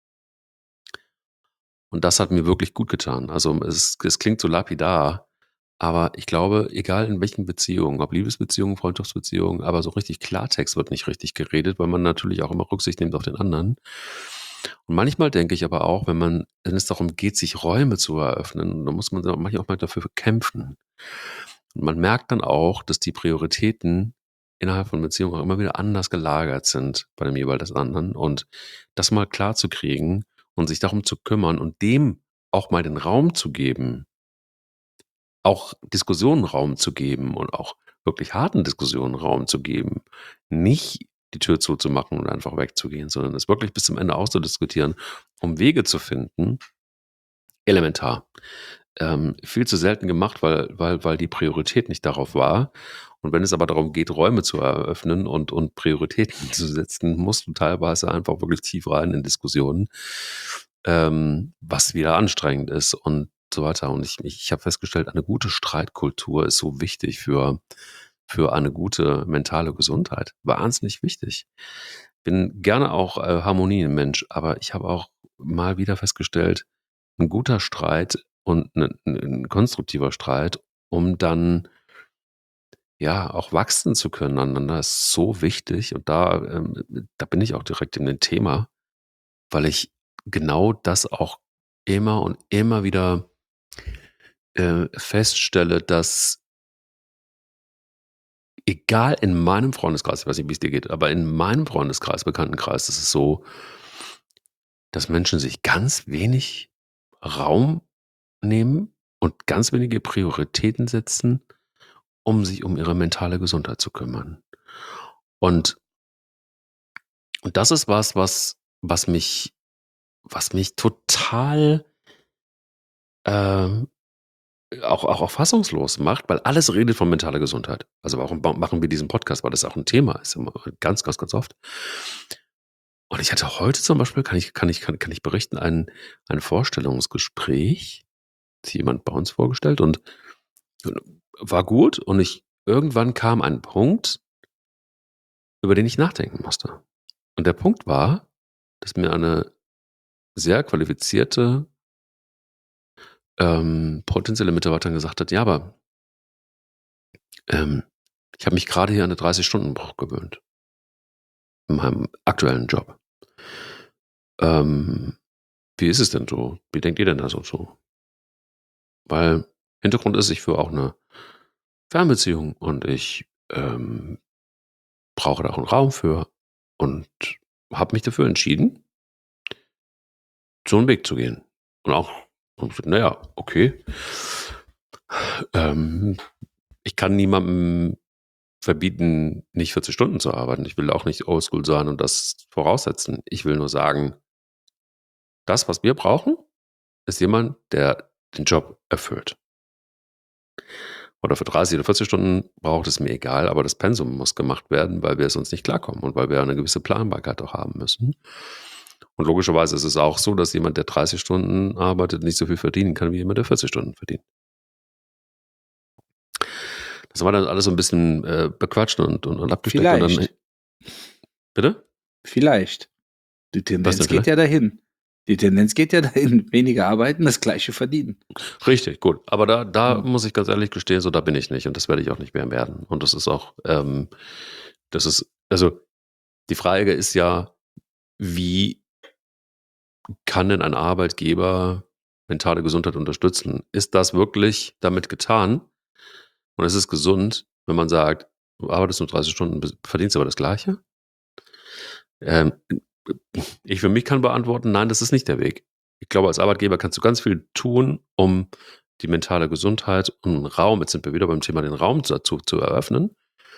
Und das hat mir wirklich gut getan. Also es, es klingt so lapidar, aber ich glaube, egal in welchen Beziehungen, ob Liebesbeziehungen, Freundschaftsbeziehungen, aber so richtig Klartext wird nicht richtig geredet, weil man natürlich auch immer Rücksicht nimmt auf den anderen. Und manchmal denke ich aber auch, wenn man, wenn es darum geht, sich Räume zu eröffnen, dann muss man manchmal auch mal dafür kämpfen. Und man merkt dann auch, dass die Prioritäten innerhalb von Beziehungen auch immer wieder anders gelagert sind bei dem jeweils anderen. Und das mal klar zu kriegen und sich darum zu kümmern und dem auch mal den Raum zu geben, auch Diskussionen Raum zu geben und auch wirklich harten Diskussionen Raum zu geben, nicht die Tür zuzumachen und einfach wegzugehen, sondern es wirklich bis zum Ende auszudiskutieren, um Wege zu finden, elementar. Ähm, viel zu selten gemacht, weil, weil, weil die Priorität nicht darauf war. Und wenn es aber darum geht, Räume zu eröffnen und, und Prioritäten zu setzen, musst du teilweise einfach wirklich tief rein in Diskussionen, ähm, was wieder anstrengend ist und so weiter. Und ich, ich habe festgestellt, eine gute Streitkultur ist so wichtig für, für eine gute mentale Gesundheit. Wahnsinnig wichtig. Bin gerne auch äh, Harmonienmensch, aber ich habe auch mal wieder festgestellt, ein guter Streit und ein, ein konstruktiver Streit, um dann ja auch wachsen zu können aneinander, ist so wichtig. Und da, ähm, da bin ich auch direkt in dem Thema, weil ich genau das auch immer und immer wieder äh, feststelle, dass egal in meinem Freundeskreis, ich weiß nicht, wie es dir geht, aber in meinem Freundeskreis, Bekanntenkreis, ist es so, dass Menschen sich ganz wenig Raum nehmen und ganz wenige Prioritäten setzen, um sich um ihre mentale Gesundheit zu kümmern. Und, und das ist was, was, was mich, was mich total ähm, auch, auch, auch fassungslos macht, weil alles redet von mentaler Gesundheit. Also warum ba- machen wir diesen Podcast? Weil das auch ein Thema ist, immer ganz, ganz, ganz oft. Und ich hatte heute zum Beispiel, kann ich, kann ich, kann, kann ich berichten, ein, ein Vorstellungsgespräch, hat sich jemand bei uns vorgestellt und war gut. Und ich, irgendwann kam ein Punkt, über den ich nachdenken musste. Und der Punkt war, dass mir eine sehr qualifizierte ähm, potenzielle Mitarbeiterin gesagt hat, ja, aber ähm, ich habe mich gerade hier an eine dreißig-Stunden-Woche gewöhnt. In meinem aktuellen Job. Ähm, wie ist es denn so? Wie denkt ihr denn da so zu? Weil Hintergrund ist, ich führe auch eine Fernbeziehung und ich ähm, brauche da auch einen Raum für und habe mich dafür entschieden, so einen Weg zu gehen. Und auch, naja, okay, ähm, ich kann niemandem verbieten, nicht vierzig Stunden zu arbeiten. Ich will auch nicht oldschool sein und das voraussetzen. Ich will nur sagen, das, was wir brauchen, ist jemand, der den Job erfüllt. Oder für dreißig oder vierzig Stunden braucht es mir egal, aber das Pensum muss gemacht werden, weil wir sonst nicht klarkommen und weil wir eine gewisse Planbarkeit auch haben müssen. Und logischerweise ist es auch so, dass jemand, der dreißig Stunden arbeitet, nicht so viel verdienen kann wie jemand, der vierzig Stunden verdient. Das war dann alles so ein bisschen äh, bequatscht und, und, und abgesteckt. Und dann, Vielleicht. bitte? Vielleicht. Die Was denn Tendenz geht vielleicht? ja dahin. Die Tendenz geht ja dahin. Weniger arbeiten, das Gleiche verdienen. Richtig, gut. Aber da, da Ja. muss ich ganz ehrlich gestehen, so da bin ich nicht und das werde ich auch nicht mehr werden. Und das ist auch, ähm, das ist, also die Frage ist ja, wie kann denn ein Arbeitgeber mentale Gesundheit unterstützen? Ist das wirklich damit getan? Und ist es gesund, wenn man sagt, du arbeitest nur dreißig Stunden, be- verdienst aber das Gleiche? Ähm, ich für mich kann beantworten, nein, das ist nicht der Weg. Ich glaube, als Arbeitgeber kannst du ganz viel tun, um die mentale Gesundheit und einen Raum, jetzt sind wir wieder beim Thema, den Raum dazu zu eröffnen.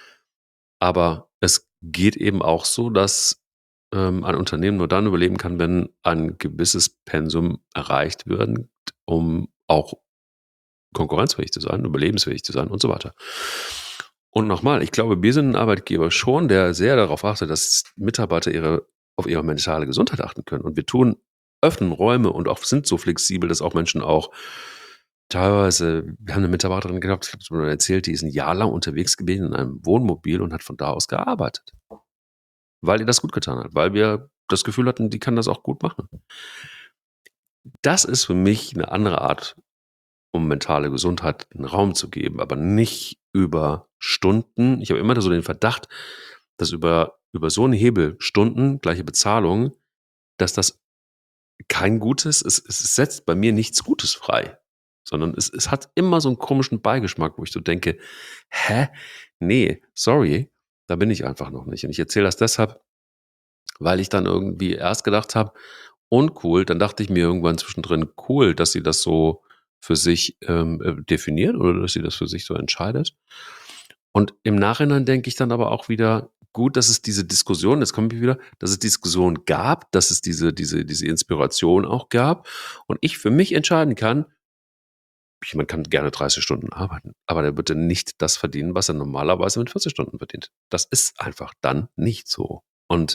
Aber es geht eben auch so, dass ähm, ein Unternehmen nur dann überleben kann, wenn ein gewisses Pensum erreicht wird, um auch konkurrenzfähig zu sein, überlebensfähig zu sein und so weiter. Und nochmal, ich glaube, wir sind ein Arbeitgeber schon, der sehr darauf achtet, dass Mitarbeiter ihre, auf ihre mentale Gesundheit achten können. Und wir tun, öffnen Räume und auch sind so flexibel, dass auch Menschen auch teilweise, wir haben eine Mitarbeiterin gehabt, ich habe es mir erzählt, die ist ein Jahr lang unterwegs gewesen in einem Wohnmobil und hat von da aus gearbeitet. Weil ihr das gut getan hat, weil wir das Gefühl hatten, die kann das auch gut machen. Das ist für mich eine andere Art, um mentale Gesundheit einen Raum zu geben, aber nicht über Stunden. Ich habe immer so den Verdacht, dass über, über so einen Hebel Stunden, gleiche Bezahlung, dass das kein gutes, es, es setzt bei mir nichts Gutes frei, sondern es, es hat immer so einen komischen Beigeschmack, wo ich so denke, hä? Nee, sorry, da bin ich einfach noch nicht. Und ich erzähle das deshalb, weil ich dann irgendwie erst gedacht habe, uncool, dann dachte ich mir irgendwann zwischendrin, cool, dass sie das so für sich ähm, äh, definiert oder dass sie das für sich so entscheidet. Und im Nachhinein denke ich dann aber auch wieder, gut, dass es diese Diskussion, jetzt kommen wir wieder, dass es Diskussion gab, dass es diese, diese, diese Inspiration auch gab und ich für mich entscheiden kann, man kann gerne dreißig Stunden arbeiten, aber der wird dann nicht das verdienen, was er normalerweise mit vierzig Stunden verdient. Das ist einfach dann nicht so. Und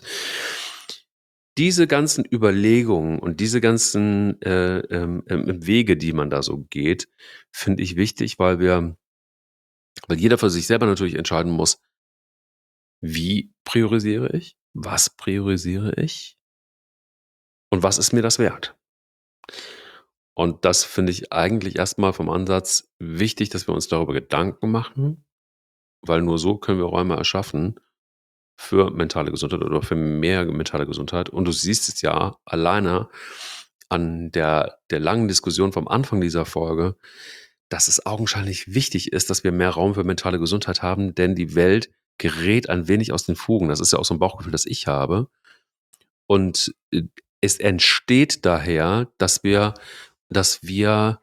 diese ganzen Überlegungen und diese ganzen äh, ähm, ähm, Wege, die man da so geht, finde ich wichtig, weil wir, weil jeder für sich selber natürlich entscheiden muss, wie priorisiere ich, was priorisiere ich und was ist mir das wert. Und das finde ich eigentlich erstmal vom Ansatz wichtig, dass wir uns darüber Gedanken machen, weil nur so können wir Räume erschaffen für mentale Gesundheit oder für mehr mentale Gesundheit. Und du siehst es ja alleine an der, der langen Diskussion vom Anfang dieser Folge, dass es augenscheinlich wichtig ist, dass wir mehr Raum für mentale Gesundheit haben, denn die Welt gerät ein wenig aus den Fugen. Das ist ja auch so ein Bauchgefühl, das ich habe. Und äh, es entsteht daher, dass wir, dass wir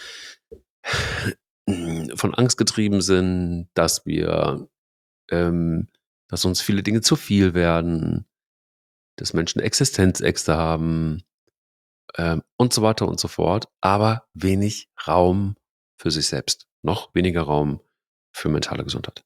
von Angst getrieben sind, dass wir, ähm, dass uns viele Dinge zu viel werden, dass Menschen Existenzängste haben ähm, und so weiter und so fort, aber wenig Raum für sich selbst, noch weniger Raum für mentale Gesundheit.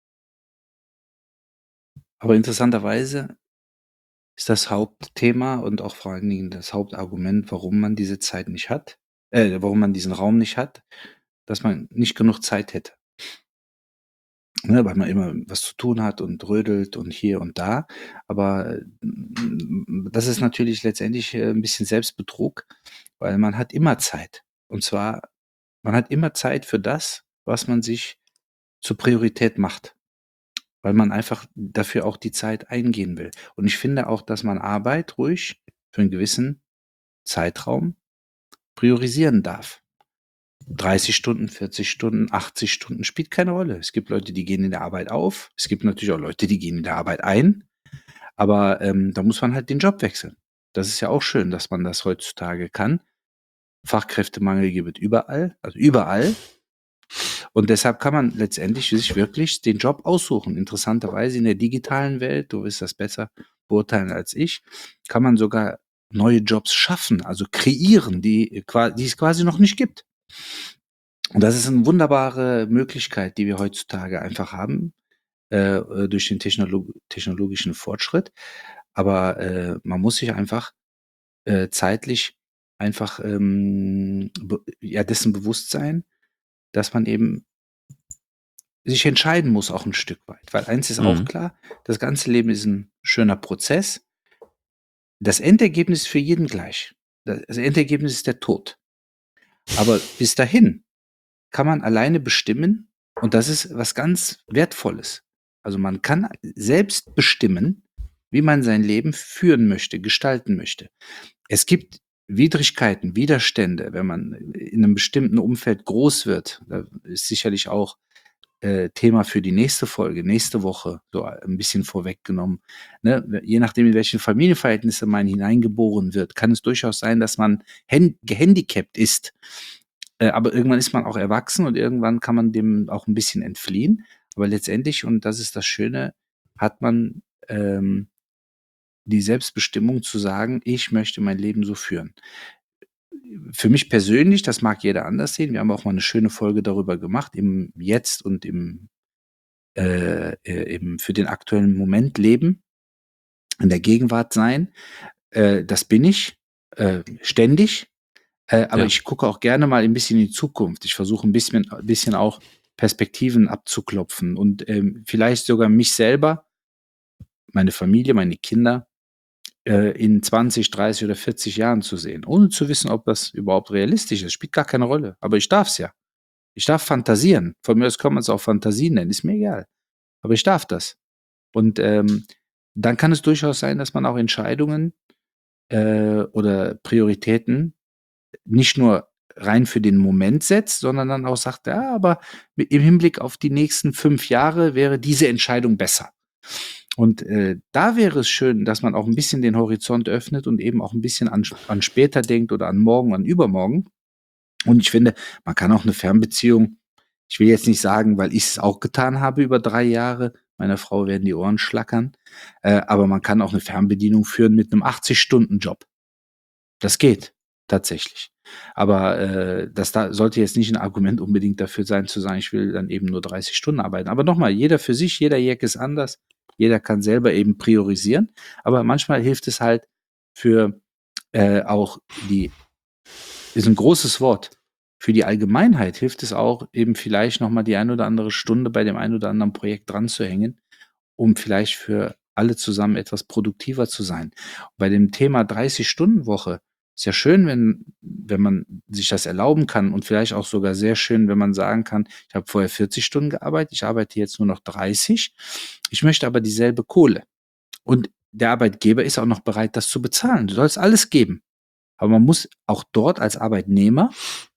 Aber interessanterweise ist das Hauptthema und auch vor allen Dingen das Hauptargument, warum man diese Zeit nicht hat, äh, warum man diesen Raum nicht hat, dass man nicht genug Zeit hätte. Ne, weil man immer was zu tun hat und rödelt und hier und da. Aber äh, das ist natürlich letztendlich äh, ein bisschen Selbstbetrug, weil man hat immer Zeit. Und zwar, man hat immer Zeit für das, was man sich zur Priorität macht, weil man einfach dafür auch die Zeit eingehen will. Und ich finde auch, dass man Arbeit ruhig für einen gewissen Zeitraum priorisieren darf. dreißig Stunden, vierzig Stunden, achtzig Stunden, spielt keine Rolle. Es gibt Leute, die gehen in der Arbeit auf. Es gibt natürlich auch Leute, die gehen in der Arbeit ein. Aber ähm, da muss man halt den Job wechseln. Das ist ja auch schön, dass man das heutzutage kann. Fachkräftemangel gibt es überall, also überall. Und deshalb kann man letztendlich sich wirklich den Job aussuchen. Interessanterweise in der digitalen Welt, du wirst das besser beurteilen als ich, kann man sogar neue Jobs schaffen, also kreieren, die, qua- die es quasi noch nicht gibt. Und das ist eine wunderbare Möglichkeit, die wir heutzutage einfach haben, äh, äh, durch den Technolo technologischen Fortschritt. Aber äh, man muss sich einfach äh, zeitlich einfach ähm, be ja, dessen bewusst sein, dass man eben sich entscheiden muss auch ein Stück weit. Weil eins ist auch Mhm. klar, das ganze Leben ist ein schöner Prozess. Das Endergebnis ist für jeden gleich. Da das Endergebnis ist der Tod. Aber bis dahin kann man alleine bestimmen und das ist was ganz Wertvolles. Also, man kann selbst bestimmen, wie man sein Leben führen möchte, gestalten möchte. Es gibt Widrigkeiten, Widerstände, wenn man in einem bestimmten Umfeld groß wird. Da ist sicherlich auch äh, Thema für die nächste Folge, nächste Woche, so ein bisschen vorweggenommen. Ne? Je nachdem, in welche Familienverhältnisse man hineingeboren wird, kann es durchaus sein, dass man hen- gehandicapt ist. Äh, aber irgendwann ist man auch erwachsen und irgendwann kann man dem auch ein bisschen entfliehen. Aber letztendlich, und das ist das Schöne, hat man ähm, die Selbstbestimmung zu sagen, ich möchte mein Leben so führen. Für mich persönlich, das mag jeder anders sehen, wir haben auch mal eine schöne Folge darüber gemacht, im Jetzt und im, äh, äh, im für den aktuellen Moment leben, in der Gegenwart sein. Äh, das bin ich äh, ständig, äh, aber Ja. ich gucke auch gerne mal ein bisschen in die Zukunft. Ich versuche ein bisschen, ein bisschen auch Perspektiven abzuklopfen und ähm, vielleicht sogar mich selber, meine Familie, meine Kinder äh, in zwanzig, dreißig oder vierzig Jahren zu sehen, ohne zu wissen, ob das überhaupt realistisch ist. Spielt gar keine Rolle. Aber ich darf es ja. Ich darf fantasieren. Von mir aus kann man es auch Fantasien nennen, ist mir egal. Aber ich darf das. Und ähm, dann kann es durchaus sein, dass man auch Entscheidungen äh, oder Prioritäten nicht nur rein für den Moment setzt, sondern dann auch sagt, ja, aber im Hinblick auf die nächsten fünf Jahre wäre diese Entscheidung besser. Und äh, da wäre es schön, dass man auch ein bisschen den Horizont öffnet und eben auch ein bisschen an, an später denkt oder an morgen, an übermorgen. Und ich finde, man kann auch eine Fernbeziehung, ich will jetzt nicht sagen, weil ich es auch getan habe über drei Jahre, meiner Frau werden die Ohren schlackern, äh, aber man kann auch eine Fernbedienung führen mit einem achtzig-Stunden-Job. Das geht tatsächlich. Aber äh, das da sollte jetzt nicht ein Argument unbedingt dafür sein, zu sagen, ich will dann eben nur dreißig Stunden arbeiten. Aber nochmal, jeder für sich, jeder Jack ist anders. Jeder kann selber eben priorisieren. Aber manchmal hilft es halt für äh, auch die, ist ein großes Wort, für die Allgemeinheit hilft es auch, eben vielleicht nochmal die ein oder andere Stunde bei dem ein oder anderen Projekt dran zu hängen, um vielleicht für alle zusammen etwas produktiver zu sein. Bei dem Thema dreißig-Stunden-Woche ist ja schön, wenn, wenn man sich das erlauben kann und vielleicht auch sogar sehr schön, wenn man sagen kann, ich habe vorher vierzig Stunden gearbeitet, ich arbeite jetzt nur noch dreißig, ich möchte aber dieselbe Kohle. Und der Arbeitgeber ist auch noch bereit, das zu bezahlen. Du sollst alles geben. Aber man muss auch dort als Arbeitnehmer,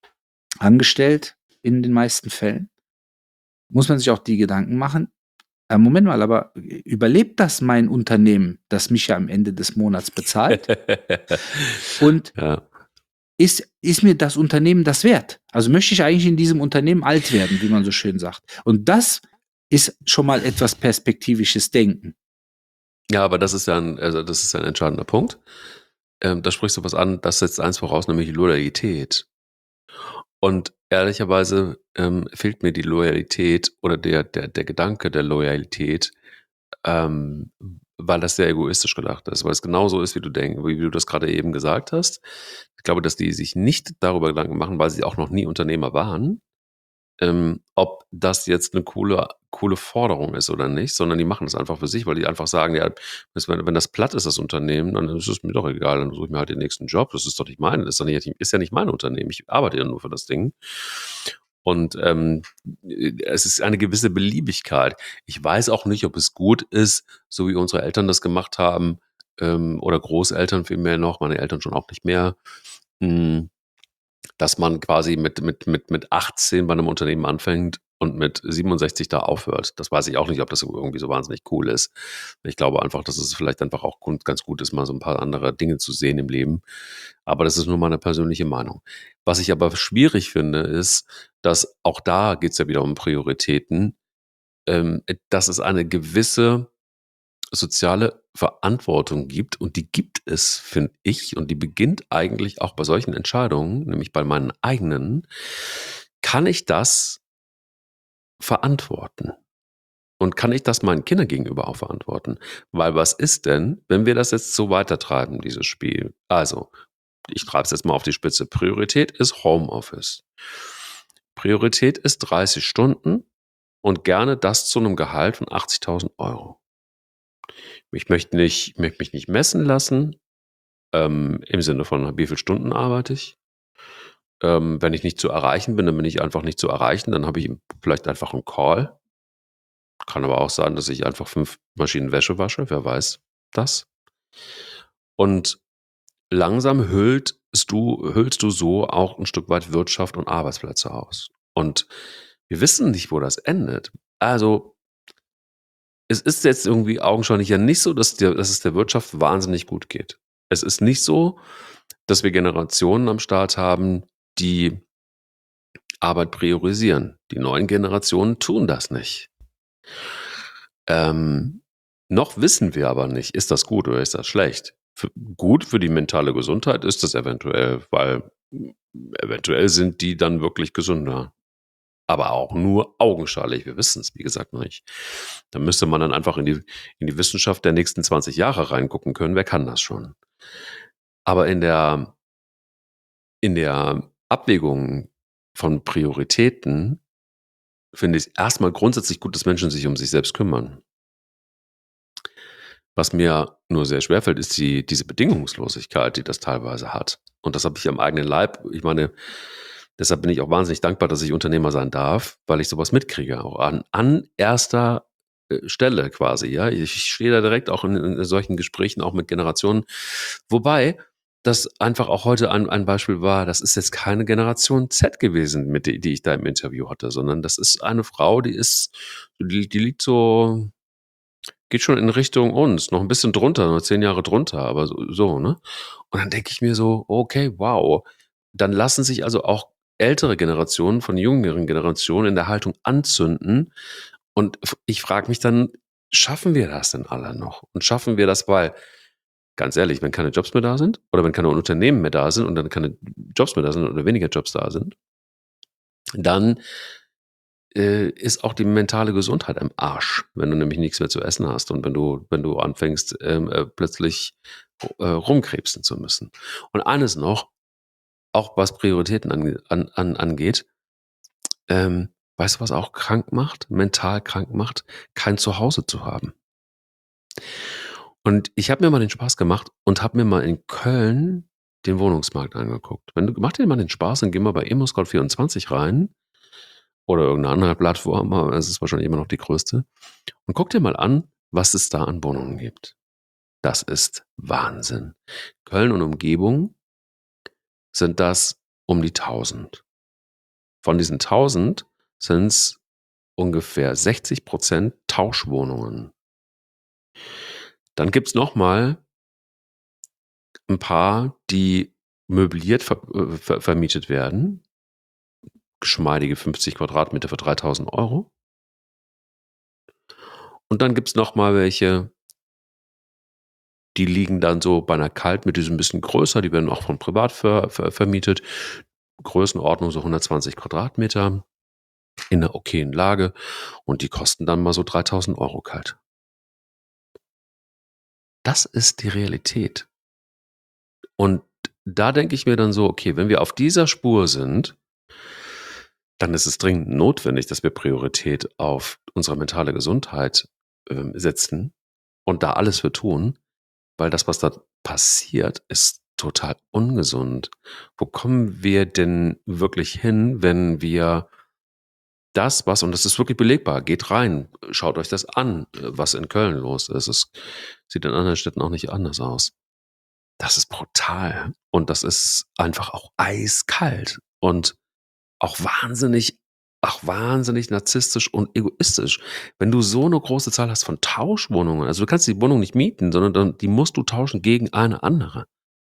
angestellt in den meisten Fällen, muss man sich auch die Gedanken machen, äh, Moment mal, aber überlebt das mein Unternehmen, das mich ja am Ende des Monats bezahlt? Und Ja. ist, ist mir das Unternehmen das wert? Also möchte ich eigentlich in diesem Unternehmen alt werden, wie man so schön sagt. Und das ist schon mal etwas perspektivisches Denken. Ja, aber das ist ja ein, also das ist ja ein entscheidender Punkt. Ähm, da sprichst du was an, das setzt eins voraus, nämlich Loyalität. Und ehrlicherweise ähm, fehlt mir die Loyalität oder der, der, der Gedanke der Loyalität, ähm, weil das sehr egoistisch gedacht ist, weil es genauso ist, wie du denkst, wie du das gerade eben gesagt hast. Ich glaube, dass die sich nicht darüber Gedanken machen, weil sie auch noch nie Unternehmer waren, ähm, ob das jetzt eine coole, coole Forderung ist oder nicht, sondern die machen es einfach für sich, weil die einfach sagen, ja, wenn, wenn das platt ist, das Unternehmen, dann ist es mir doch egal, dann suche ich mir halt den nächsten Job. Das ist doch nicht mein, das ist, doch nicht, ist ja nicht mein Unternehmen. Ich arbeite ja nur für das Ding. Und ähm, es ist eine gewisse Beliebigkeit. Ich weiß auch nicht, ob es gut ist, so wie unsere Eltern das gemacht haben, ähm, oder Großeltern vielmehr noch, meine Eltern schon auch nicht mehr, mh, dass man quasi mit, mit, mit, mit achtzehn bei einem Unternehmen anfängt und mit siebenundsechzig da aufhört. Das weiß ich auch nicht, ob das irgendwie so wahnsinnig cool ist. Ich glaube einfach, dass es vielleicht einfach auch ganz gut ist, mal so ein paar andere Dinge zu sehen im Leben. Aber das ist nur meine persönliche Meinung. Was ich aber schwierig finde, ist, dass auch da geht es ja wieder um Prioritäten, ähm, dass es eine gewisse soziale Verantwortung gibt und die gibt es, finde ich, und die beginnt eigentlich auch bei solchen Entscheidungen, nämlich bei meinen eigenen. Kann ich das verantworten? Und kann ich das meinen Kindern gegenüber auch verantworten? Weil was ist denn, wenn wir das jetzt so weitertreiben, dieses Spiel? Also, ich treibe es jetzt mal auf die Spitze. Priorität ist Homeoffice. Priorität ist dreißig Stunden und gerne das zu einem Gehalt von achtzigtausend Euro. Ich möchte nicht, möchte mich nicht messen lassen, ähm, im Sinne von, wie viele Stunden arbeite ich. Ähm, wenn ich nicht zu erreichen bin, dann bin ich einfach nicht zu erreichen. Dann habe ich vielleicht einfach einen Call. Kann aber auch sein, dass ich einfach fünf Maschinen Wäsche wasche. Wer weiß das? Und langsam hüllst du, hüllst du so auch ein Stück weit Wirtschaft und Arbeitsplätze aus. Und wir wissen nicht, wo das endet. Also es ist jetzt irgendwie augenscheinlich ja nicht so, dass, der, dass es der Wirtschaft wahnsinnig gut geht. Es ist nicht so, dass wir Generationen am Start haben, die Arbeit priorisieren. Die neuen Generationen tun das nicht. Ähm, noch wissen wir aber nicht, ist das gut oder ist das schlecht. Für, gut für die mentale Gesundheit ist das eventuell, weil eventuell sind die dann wirklich gesünder. Aber auch nur augenscheinlich. Wir wissen es, wie gesagt, noch nicht. Da müsste man dann einfach in die, in die Wissenschaft der nächsten zwanzig Jahre reingucken können. Wer kann das schon? Aber in der, in der Abwägung von Prioritäten finde ich es erstmal grundsätzlich gut, dass Menschen sich um sich selbst kümmern. Was mir nur sehr schwerfällt, ist die, diese Bedingungslosigkeit, die das teilweise hat. Und das habe ich am eigenen Leib. Ich meine, deshalb bin ich auch wahnsinnig dankbar, dass ich Unternehmer sein darf, weil ich sowas mitkriege, auch an, an erster äh, Stelle quasi. Ja, ich stehe da direkt auch in, in solchen Gesprächen, auch mit Generationen. Wobei das einfach auch heute ein, ein Beispiel war, das ist jetzt keine Generation Z gewesen, mit die, die ich da im Interview hatte, sondern das ist eine Frau, die ist, die, die liegt so, geht schon in Richtung uns, noch ein bisschen drunter, noch zehn Jahre drunter, aber so, so, ne? Und dann denke ich mir so, okay, wow. Dann lassen sich also auch ältere Generationen von jüngeren Generationen in der Haltung anzünden. Und ich frage mich dann, schaffen wir das denn alle noch? Und schaffen wir das, weil, ganz ehrlich, wenn keine Jobs mehr da sind oder wenn keine Unternehmen mehr da sind und dann keine Jobs mehr da sind oder weniger Jobs da sind, dann äh, ist auch die mentale Gesundheit im Arsch, wenn du nämlich nichts mehr zu essen hast und wenn du, wenn du anfängst, ähm, äh, plötzlich äh, rumkrebsen zu müssen. Und eines noch, auch was Prioritäten ange an, an, angeht, ähm, weißt du, was auch krank macht, mental krank macht, kein Zuhause zu haben. Und ich habe mir mal den Spaß gemacht und habe mir mal in Köln den Wohnungsmarkt angeguckt. Wenn du, mach dir mal den Spaß und geh mal bei ImmoScout vierundzwanzig rein oder irgendeine andere Plattform, aber es ist wahrscheinlich immer noch die größte. Und guck dir mal an, was es da an Wohnungen gibt. Das ist Wahnsinn. Köln und Umgebung sind das um die tausend. Von diesen tausend sind es ungefähr sechzig Prozent Tauschwohnungen. Dann gibt es nochmal ein paar, die möbliert ver äh, ver vermietet werden. Geschmeidige fünfzig Quadratmeter für dreitausend Euro. Und dann gibt es nochmal welche, die liegen dann so bei einer Kalt mit diesem bisschen größer, die werden auch von privat ver ver vermietet. Größenordnung so hundertzwanzig Quadratmeter in einer okayen Lage und die kosten dann mal so dreitausend Euro kalt. Das ist die Realität. Und da denke ich mir dann so, okay, wenn wir auf dieser Spur sind, dann ist es dringend notwendig, dass wir Priorität auf unsere mentale Gesundheit ähm, setzen und da alles für tun, weil das, was da passiert, ist total ungesund. Wo kommen wir denn wirklich hin, wenn wir das, was, und das ist wirklich belegbar, geht rein, schaut euch das an, was in Köln los ist. Es sieht in anderen Städten auch nicht anders aus. das ist brutal. Und das ist einfach auch eiskalt und auch wahnsinnig auch wahnsinnig narzisstisch und egoistisch. Wenn du so eine große Zahl hast von Tauschwohnungen, also, du kannst die Wohnung nicht mieten, sondern dann die musst du tauschen gegen eine andere.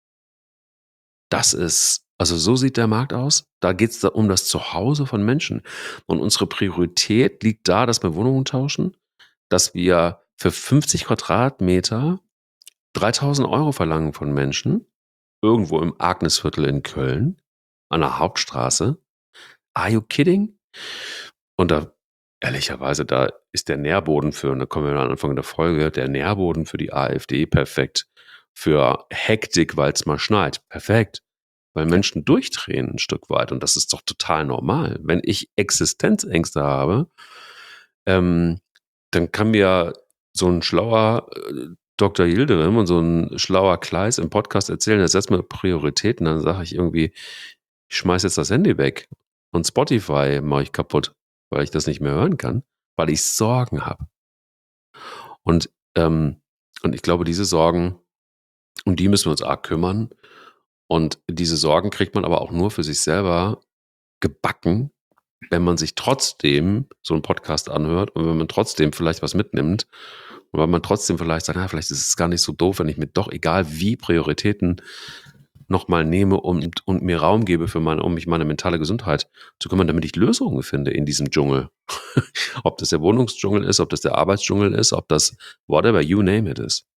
Das ist also, so sieht der Markt aus. Da geht's da um das Zuhause von Menschen. Und unsere Priorität liegt da, dass wir Wohnungen tauschen, dass wir für fünfzig Quadratmeter dreitausend Euro verlangen von Menschen, irgendwo im Agnesviertel in Köln, an der Hauptstraße. Are you kidding? Und da ehrlicherweise, da ist der Nährboden für, und da kommen wir am Anfang der Folge, der Nährboden für die AfD perfekt. Für Hektik, weil es mal schneit, perfekt. Weil Menschen durchdrehen ein Stück weit und das ist doch total normal. Wenn ich Existenzängste habe, ähm, dann kann mir so ein schlauer äh, Doktor Yildirim und so ein schlauer Kleis im Podcast erzählen, er setzt mir Prioritäten, dann sage ich irgendwie, ich schmeiß jetzt das Handy weg und Spotify mache ich kaputt, weil ich das nicht mehr hören kann, weil ich Sorgen habe. Und, ähm, und ich glaube, diese Sorgen, um die müssen wir uns arg kümmern. Und diese Sorgen kriegt man aber auch nur für sich selber gebacken, wenn man sich trotzdem so einen Podcast anhört und wenn man trotzdem vielleicht was mitnimmt und wenn man trotzdem vielleicht sagt, na, vielleicht ist es gar nicht so doof, wenn ich mir doch, egal wie, Prioritäten nochmal nehme und, und mir Raum gebe, für meine, um mich meine mentale Gesundheit zu kümmern, damit ich Lösungen finde in diesem Dschungel. Ob das der Wohnungsdschungel ist, ob das der Arbeitsdschungel ist, ob das whatever you name it ist.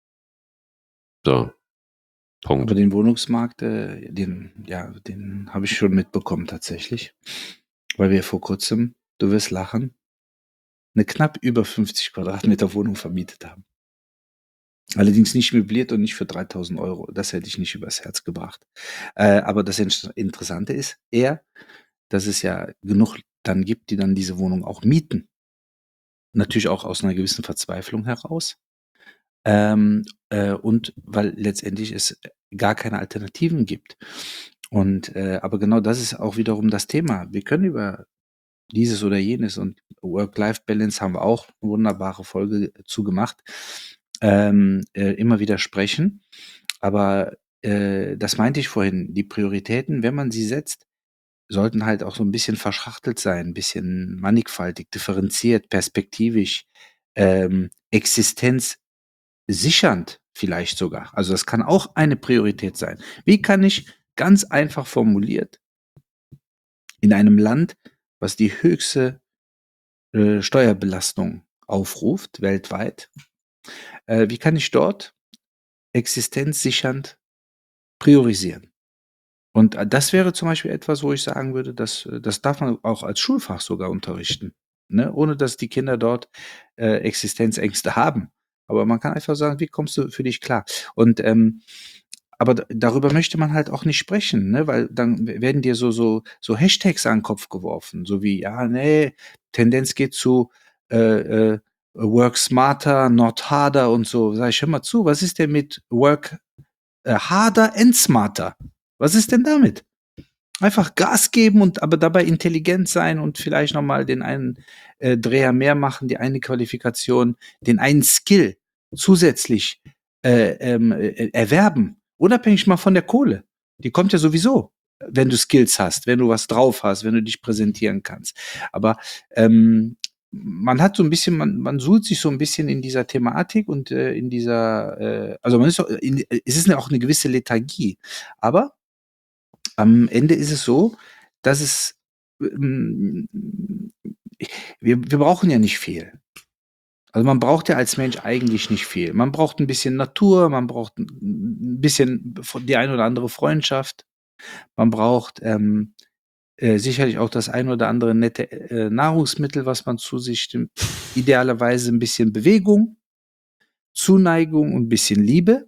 So. Punkt. Aber den Wohnungsmarkt, äh, den, ja, den habe ich schon mitbekommen tatsächlich, weil wir vor kurzem, du wirst lachen, eine knapp über fünfzig Quadratmeter Wohnung vermietet haben. Allerdings nicht möbliert und nicht für dreitausend Euro. Das hätte ich nicht übers Herz gebracht. Äh, aber das Inter- Interessante ist eher, dass es ja genug dann gibt, die dann diese Wohnung auch mieten. Natürlich auch aus einer gewissen Verzweiflung heraus. Ähm, äh, und weil letztendlich es gar keine Alternativen gibt. Und äh, aber genau das ist auch wiederum das Thema. Wir können über dieses oder jenes und Work-Life-Balance haben wir auch eine wunderbare Folge zu gemacht, ähm, äh, immer wieder sprechen. Aber äh, das meinte ich vorhin, die Prioritäten, wenn man sie setzt, sollten halt auch so ein bisschen verschachtelt sein, ein bisschen mannigfaltig, differenziert, perspektivisch, ähm, existenzsichernd vielleicht sogar. Also das kann auch eine Priorität sein. Wie kann ich ganz einfach formuliert in einem Land, was die höchste äh, Steuerbelastung aufruft, weltweit, äh, wie kann ich dort existenzsichernd priorisieren? Und äh, das wäre zum Beispiel etwas, wo ich sagen würde, dass, äh, das darf man auch als Schulfach sogar unterrichten, ne? Ohne dass die Kinder dort äh, Existenzängste haben. Aber man kann einfach sagen, wie kommst du für dich klar? Und ähm, aber d- darüber möchte man halt auch nicht sprechen, ne? Weil dann w- werden dir so, so, so Hashtags an den Kopf geworfen, so wie, ja, nee, Tendenz geht zu äh, äh, Work smarter, not harder und so. Sag ich, hör mal zu, was ist denn mit Work äh, harder and smarter? Was ist denn damit? Einfach Gas geben und aber dabei intelligent sein und vielleicht noch mal den einen äh, Dreher mehr machen, die eine Qualifikation, den einen Skill zusätzlich äh, ähm, äh, erwerben, unabhängig mal von der Kohle. Die kommt ja sowieso, wenn du Skills hast, wenn du was drauf hast, wenn du dich präsentieren kannst. Aber ähm, man hat so ein bisschen, man, man suhlt sich so ein bisschen in dieser Thematik und äh, in dieser, äh, also man ist so in, es ist ja auch eine gewisse Lethargie. Aber am Ende ist es so, dass es, ähm, wir, wir brauchen ja nicht viel. Also man braucht ja als Mensch eigentlich nicht viel. Man braucht ein bisschen Natur, man braucht ein ein bisschen von die ein oder andere Freundschaft, man braucht ähm, äh, sicherlich auch das ein oder andere nette äh, Nahrungsmittel, was man zu sich nimmt. Idealerweise ein bisschen Bewegung, Zuneigung und ein bisschen Liebe.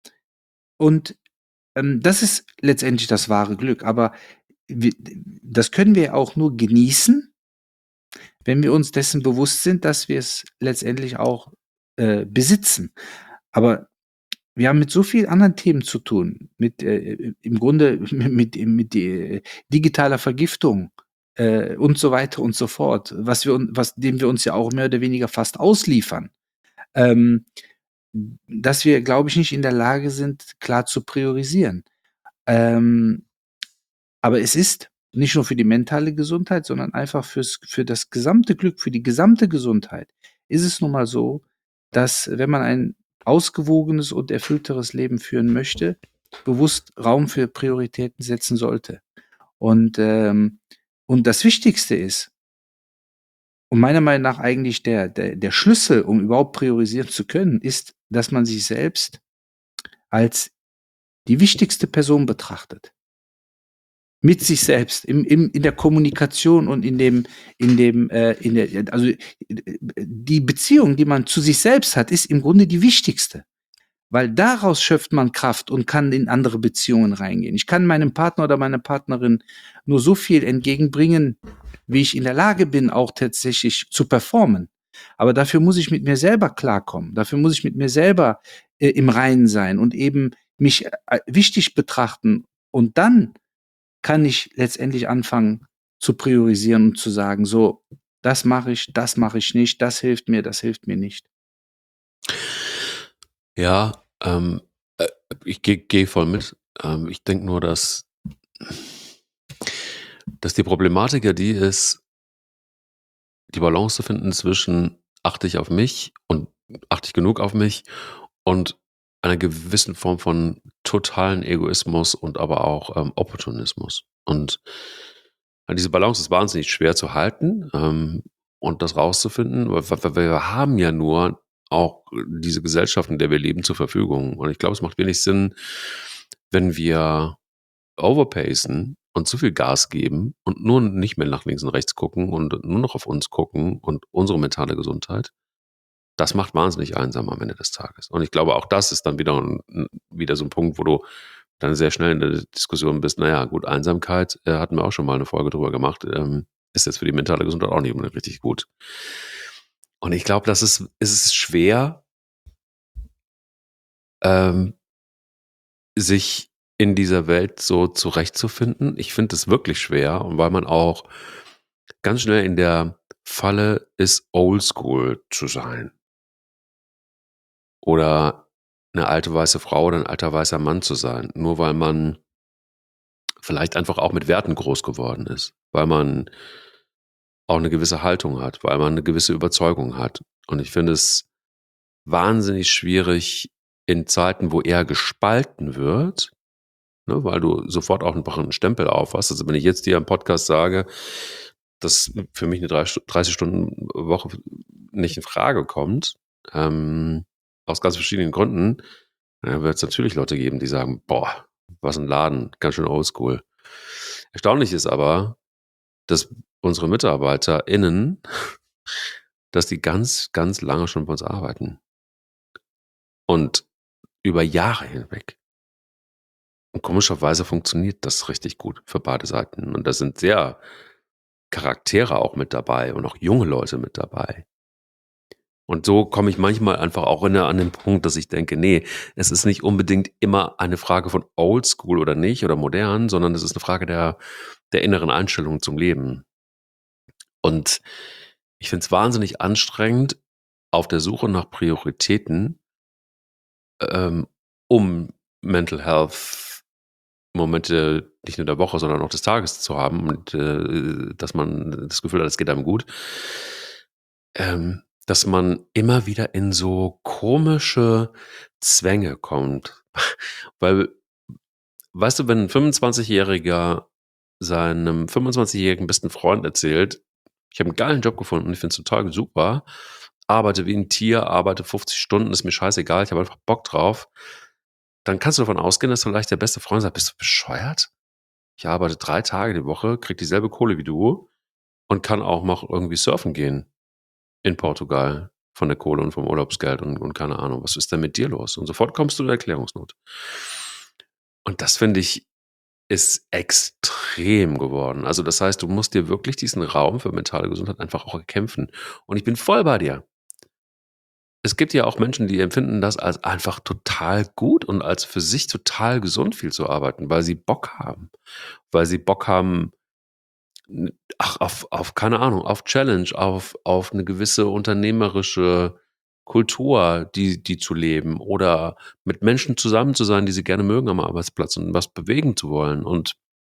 Und ähm, das ist letztendlich das wahre Glück. Aber wir, das können wir auch nur genießen, wenn wir uns dessen bewusst sind, dass wir es letztendlich auch äh, besitzen. Aber wir haben mit so vielen anderen Themen zu tun, mit äh, im Grunde mit, mit, mit äh, digitaler Vergiftung äh, und so weiter und so fort, was wir, un- was, dem wir uns ja auch mehr oder weniger fast ausliefern. Ähm, dass wir, glaube ich, nicht in der Lage sind, klar zu priorisieren. Ähm, aber es ist nicht nur für die mentale Gesundheit, sondern einfach fürs für das gesamte Glück, für die gesamte Gesundheit ist es nun mal so, dass, wenn man ein ausgewogenes und erfüllteres Leben führen möchte, bewusst Raum für Prioritäten setzen sollte. Und, ähm und das Wichtigste ist und meiner Meinung nach eigentlich der der der Schlüssel, um überhaupt priorisieren zu können, ist, dass man sich selbst als die wichtigste Person betrachtet. Mit sich selbst, im im in der Kommunikation und in dem in dem, äh in der also, äh, die Beziehung, die man zu sich selbst hat, ist im Grunde die wichtigste, weil daraus schöpft man Kraft und kann in andere Beziehungen reingehen. Ich kann meinem Partner oder meiner Partnerin nur so viel entgegenbringen, wie ich in der Lage bin, auch tatsächlich zu performen. Aber dafür muss ich mit mir selber klarkommen. Dafür muss ich mit mir selber, äh, im Reinen sein und eben mich, äh, wichtig betrachten. Und dann kann ich letztendlich anfangen zu priorisieren und zu sagen: „So, das mache ich, das mache ich nicht, das hilft mir, das hilft mir nicht.“ Ja, ähm, äh, ich gehe gehe voll mit. Ähm, ich denke nur, dass dass die Problematik ja die ist, die Balance zu finden zwischen achte ich auf mich und achte ich genug auf mich und einer gewissen Form von totalen Egoismus und aber auch, ähm, Opportunismus. Und äh, diese Balance ist wahnsinnig schwer zu halten, ähm, und das rauszufinden, weil weil weil wir haben ja nur auch diese Gesellschaft, in der wir leben, zur Verfügung. Und ich glaube, es macht wenig Sinn, wenn wir overpacen und zu viel Gas geben und nur nicht mehr nach links und rechts gucken und nur noch auf uns gucken und unsere mentale Gesundheit. Das macht wahnsinnig einsam am Ende des Tages. Und ich glaube, auch das ist dann wieder 'n 'n wieder so 'n Punkt, wo du dann sehr schnell in der Diskussion bist, na ja, gut, Einsamkeit, äh, hatten wir auch schon mal 'ne Folge drüber gemacht, ähm, ist jetzt für die mentale Gesundheit auch nicht unbedingt richtig gut. Und ich glaube, das ist es ist schwer ähm, sich in dieser Welt so zurechtzufinden. Ich finde es wirklich schwer und weil man auch ganz schnell in der Falle ist, oldschool zu sein. Oder 'ne alte weiße Frau oder 'n alter weißer Mann zu sein, nur weil man vielleicht einfach auch mit Werten groß geworden ist, weil man auch 'ne gewisse Haltung hat, weil man 'ne gewisse Überzeugung hat. Und ich finde es wahnsinnig schwierig in Zeiten, wo eher gespalten wird, ne, weil du sofort auch einfach 'n Stempel auf hast. Also, wenn ich jetzt dir im Podcast sage, dass für mich 'ne drei Stu dreißig Stunden Woche f nicht in Frage kommt, ähm, aus ganz verschiedenen Gründen, dann wird's natürlich Leute geben, die sagen: „Boah, was 'n Laden, ganz schön oldschool.“ Erstaunlich ist aber, dass unsere MitarbeiterInnen dass die ganz, ganz lange schon bei uns arbeiten. Und über Jahre hinweg. Und komischerweise funktioniert das richtig gut für beide Seiten. Und da sind sehr Charaktere auch mit dabei und auch junge Leute mit dabei. Und so komme ich manchmal einfach auch in der an den Punkt, dass ich denke: „Ne, es ist nicht unbedingt immer eine Frage von oldschool oder nicht oder modern, sondern es ist 'ne Frage der der inneren Einstellung zum Leben.“ Und ich finde es wahnsinnig anstrengend auf der Suche nach Prioritäten ähm, um Mental Health Momente nicht nur der Woche, sondern auch des Tages zu haben und, äh, dass man das Gefühl hat, es geht einem gut. Ähm, dass man immer wieder in so komische Zwänge kommt. Weil, weißt du, wenn 'n fünfundzwanzigjähriger seinem fünfundzwanzigjährigen besten Freund erzählt: „Ich habe 'n geilen Job gefunden, ich finde es total super, arbeite wie 'n Tier, arbeite fünfzig Stunden, ist mir scheißegal, ich habe einfach Bock drauf.“ Dann kannst du davon ausgehen, dass vielleicht der beste Freund sagt: „Bist du bescheuert? Ich arbeite drei Tage die Woche, kriege dieselbe Kohle wie du und kann auch noch irgendwie surfen gehen in Portugal von der Kohle und vom Urlaubsgeld und und keine Ahnung. Was ist denn mit dir los?“ Und sofort kommst du in Erklärungsnot. Und das finde ich, ist extrem geworden. Also, das heißt, du musst dir wirklich diesen Raum für mentale Gesundheit einfach auch erkämpfen. Und ich bin voll bei dir. Es gibt ja auch Menschen, die empfinden das als einfach total gut und als für sich total gesund, viel zu arbeiten, weil sie Bock haben. Weil sie Bock haben n ach, auf auf keine Ahnung, auf Challenge, auf auf 'ne gewisse unternehmerische Kultur, die die zu leben oder mit Menschen zusammen zu sein, die sie gerne mögen am Arbeitsplatz und was bewegen zu wollen und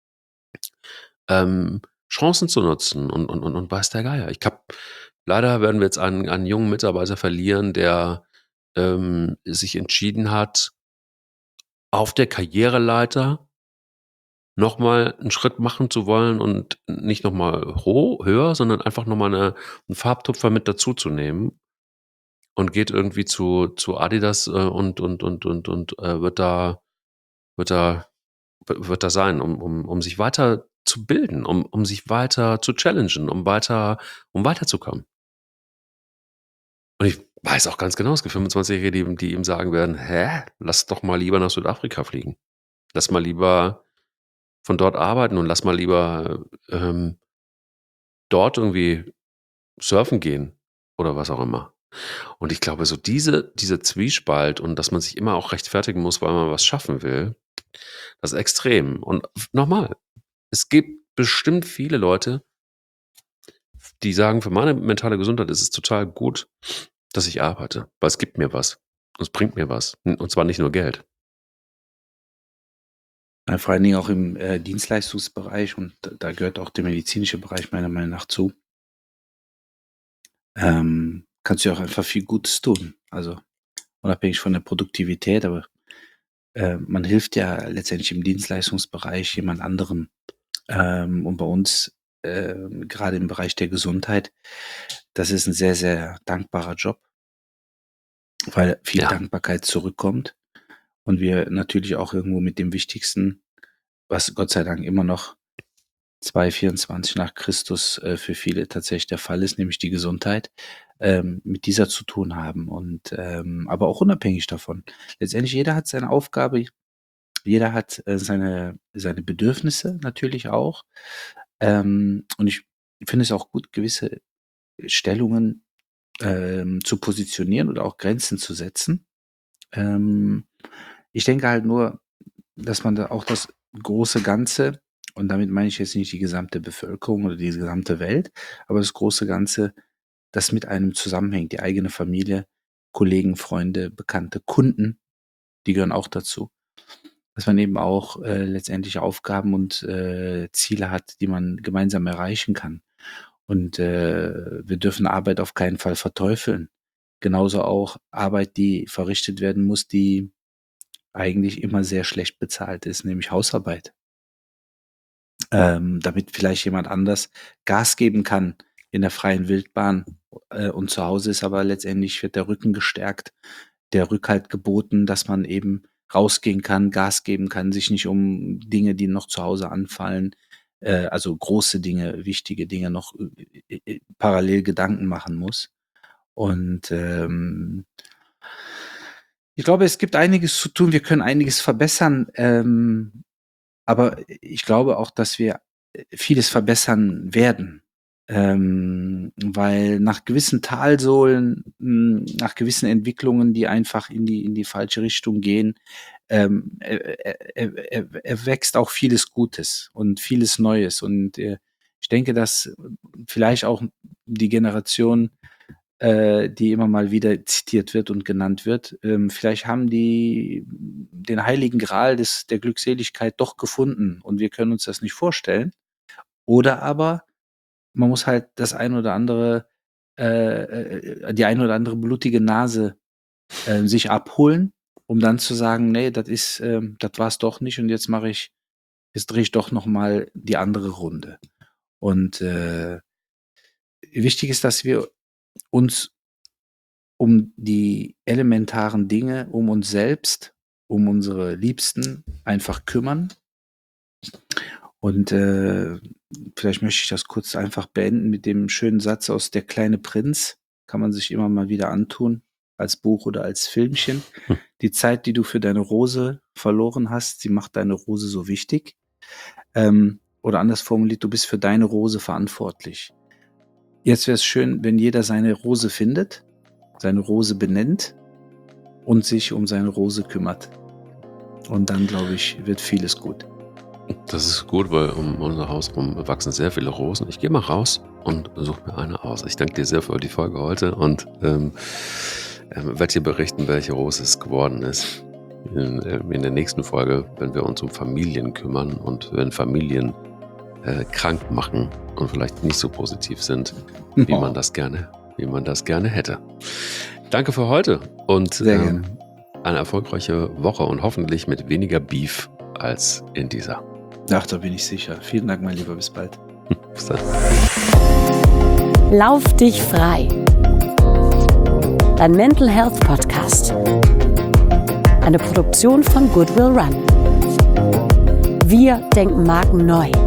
ähm, Chancen zu nutzen und und und und weiß der Geier. Ich habe leider werden wir jetzt einen einen jungen Mitarbeiter verlieren, der, ähm, sich entschieden hat, auf der Karriereleiter noch mal 'n Schritt machen zu wollen und nicht noch mal ho höher, sondern einfach noch mal 'ne 'n Farbtupfer mit dazuzunehmen und geht irgendwie zu zu Adidas, äh, und und und und und, äh, wird da wird da w wird da sein, um um um sich weiter zu bilden, um um sich weiter zu challengen, um weiter um weiterzukommen. Und ich weiß auch ganz genau, es gibt fünfundzwanzigjährige, die ihm die ihm sagen werden: „Hä? Lass doch mal lieber nach Südafrika fliegen. Lass mal lieber von dort arbeiten und lass mal lieber, ähm, dort irgendwie surfen gehen“ oder was auch immer. Und ich glaube, so diese dieser Zwiespalt und dass man sich immer auch rechtfertigen muss, weil man was schaffen will, das ist extrem. Und f noch mal, es gibt bestimmt viele Leute, die sagen: „Für meine mentale Gesundheit ist es total gut, dass ich arbeite, weil es gibt mir was. Es bringt mir was, n und zwar nicht nur Geld.“ Ja, vor allen Dingen auch im, äh, Dienstleistungsbereich und da da gehört auch der medizinische Bereich meiner Meinung nach zu. Ähm, kannst du ja auch einfach viel Gutes tun. Also, unabhängig von der Produktivität, aber, äh, man hilft ja letztendlich im Dienstleistungsbereich jemand anderem. Ähm, und bei uns, ähm, grade im Bereich der Gesundheit, das ist 'n sehr, sehr dankbarer Job weil viel Ja. Dankbarkeit zurückkommt und wir natürlich auch irgendwo mit dem Wichtigsten, was Gott sei Dank immer noch zweihundertvierundzwanzig nach Christus, äh, für viele tatsächlich der Fall ist, nämlich die Gesundheit, ähm, mit dieser zu tun haben und, ähm aber auch unabhängig davon. Letztendlich jeder hat seine Aufgabe, jeder hat, äh, seine seine Bedürfnisse natürlich auch. Ähm, und ich finde es auch gut, gewisse Stellungen, ähm, zu positionieren oder auch Grenzen zu setzen. Ähm, ich denke halt nur, dass man da auch das große Ganze und damit meine ich jetzt nicht die gesamte Bevölkerung oder die gesamte Welt, aber das große Ganze, das mit einem zusammenhängt, die eigene Familie, Kollegen, Freunde, Bekannte, Kunden, die gehören auch dazu. Dass man eben auch, äh, letztendlich Aufgaben und, äh, Ziele hat, die man gemeinsam erreichen kann. Und, äh, wir dürfen Arbeit auf keinen Fall verteufeln. Genauso auch Arbeit, die verrichtet werden muss, die eigentlich immer sehr schlecht bezahlt ist, nämlich Hausarbeit. Ähm, damit vielleicht jemand anders Gas geben kann in der freien Wildbahn, äh, und zu Hause ist aber letztendlich wird der Rücken gestärkt, der Rückhalt geboten, dass man eben rausgehen kann, Gas geben kann, sich nicht um Dinge, die noch zu Hause anfallen, äh, also große Dinge, wichtige Dinge noch, äh, äh, parallel Gedanken machen muss. Und, ähm ich glaube, es gibt einiges zu tun. Wir können einiges verbessern, ähm, aber ich glaube auch, dass wir, äh, vieles verbessern werden, ähm, weil nach gewissen Talsohlen, hm, nach gewissen Entwicklungen, die einfach in die in die falsche Richtung gehen, ähm, äh, äh, äh, äh, erwächst auch vieles Gutes und vieles Neues. Und, äh, ich denke, dass vielleicht auch die Generation, äh, die immer mal wieder zitiert wird und genannt wird, ähm, vielleicht haben die den heiligen Gral des der Glückseligkeit doch gefunden und wir können uns das nicht vorstellen. Oder aber man muss halt das ein oder andere äh, äh, die ein oder andere blutige Nase, äh, sich abholen, um dann zu sagen: „Ne, das ist ähm, das war's doch nicht und jetzt mache ich jetzt drehe ich doch noch mal die andere Runde.“ Und, äh wichtig ist, dass wir uns um die elementaren Dinge, um uns selbst, um unsere Liebsten einfach kümmern. Und, äh, vielleicht möchte ich das kurz einfach beenden mit dem schönen Satz aus Der kleine Prinz. Kann man sich immer mal wieder antun als Buch oder als Filmchen. Hm. „Die Zeit, die du für deine Rose verloren hast, sie macht deine Rose so wichtig.“ Ähm, oder anders formuliert: „Du bist für deine Rose verantwortlich.“ Jetzt wäre es schön, wenn jeder seine Rose findet, seine Rose benennt und sich um seine Rose kümmert. Und dann, glaube ich, wird vieles gut. Das ist gut, weil um unser Haus rum wachsen sehr viele Rosen. Ich gehe mal raus und suche mir eine aus. Ich danke dir sehr für die Folge heute und, ähm, ähm, werde dir berichten, welche Rose es geworden ist. In, in der nächsten Folge, wenn wir uns um Familien kümmern und wenn Familien äh, krank machen und vielleicht nicht so positiv sind, wie Oh. man das gerne, wie man das gerne hätte. Danke für heute und Sehr ähm, gerne. eine erfolgreiche Woche und hoffentlich mit weniger Beef als in dieser. Ach, da bin ich sicher. Vielen Dank, mein Lieber. Bis bald. Bis dann. Lauf dich frei. Dein Mental Health Podcast. Eine Produktion von Goodwill Run. Wir denken Marken neu.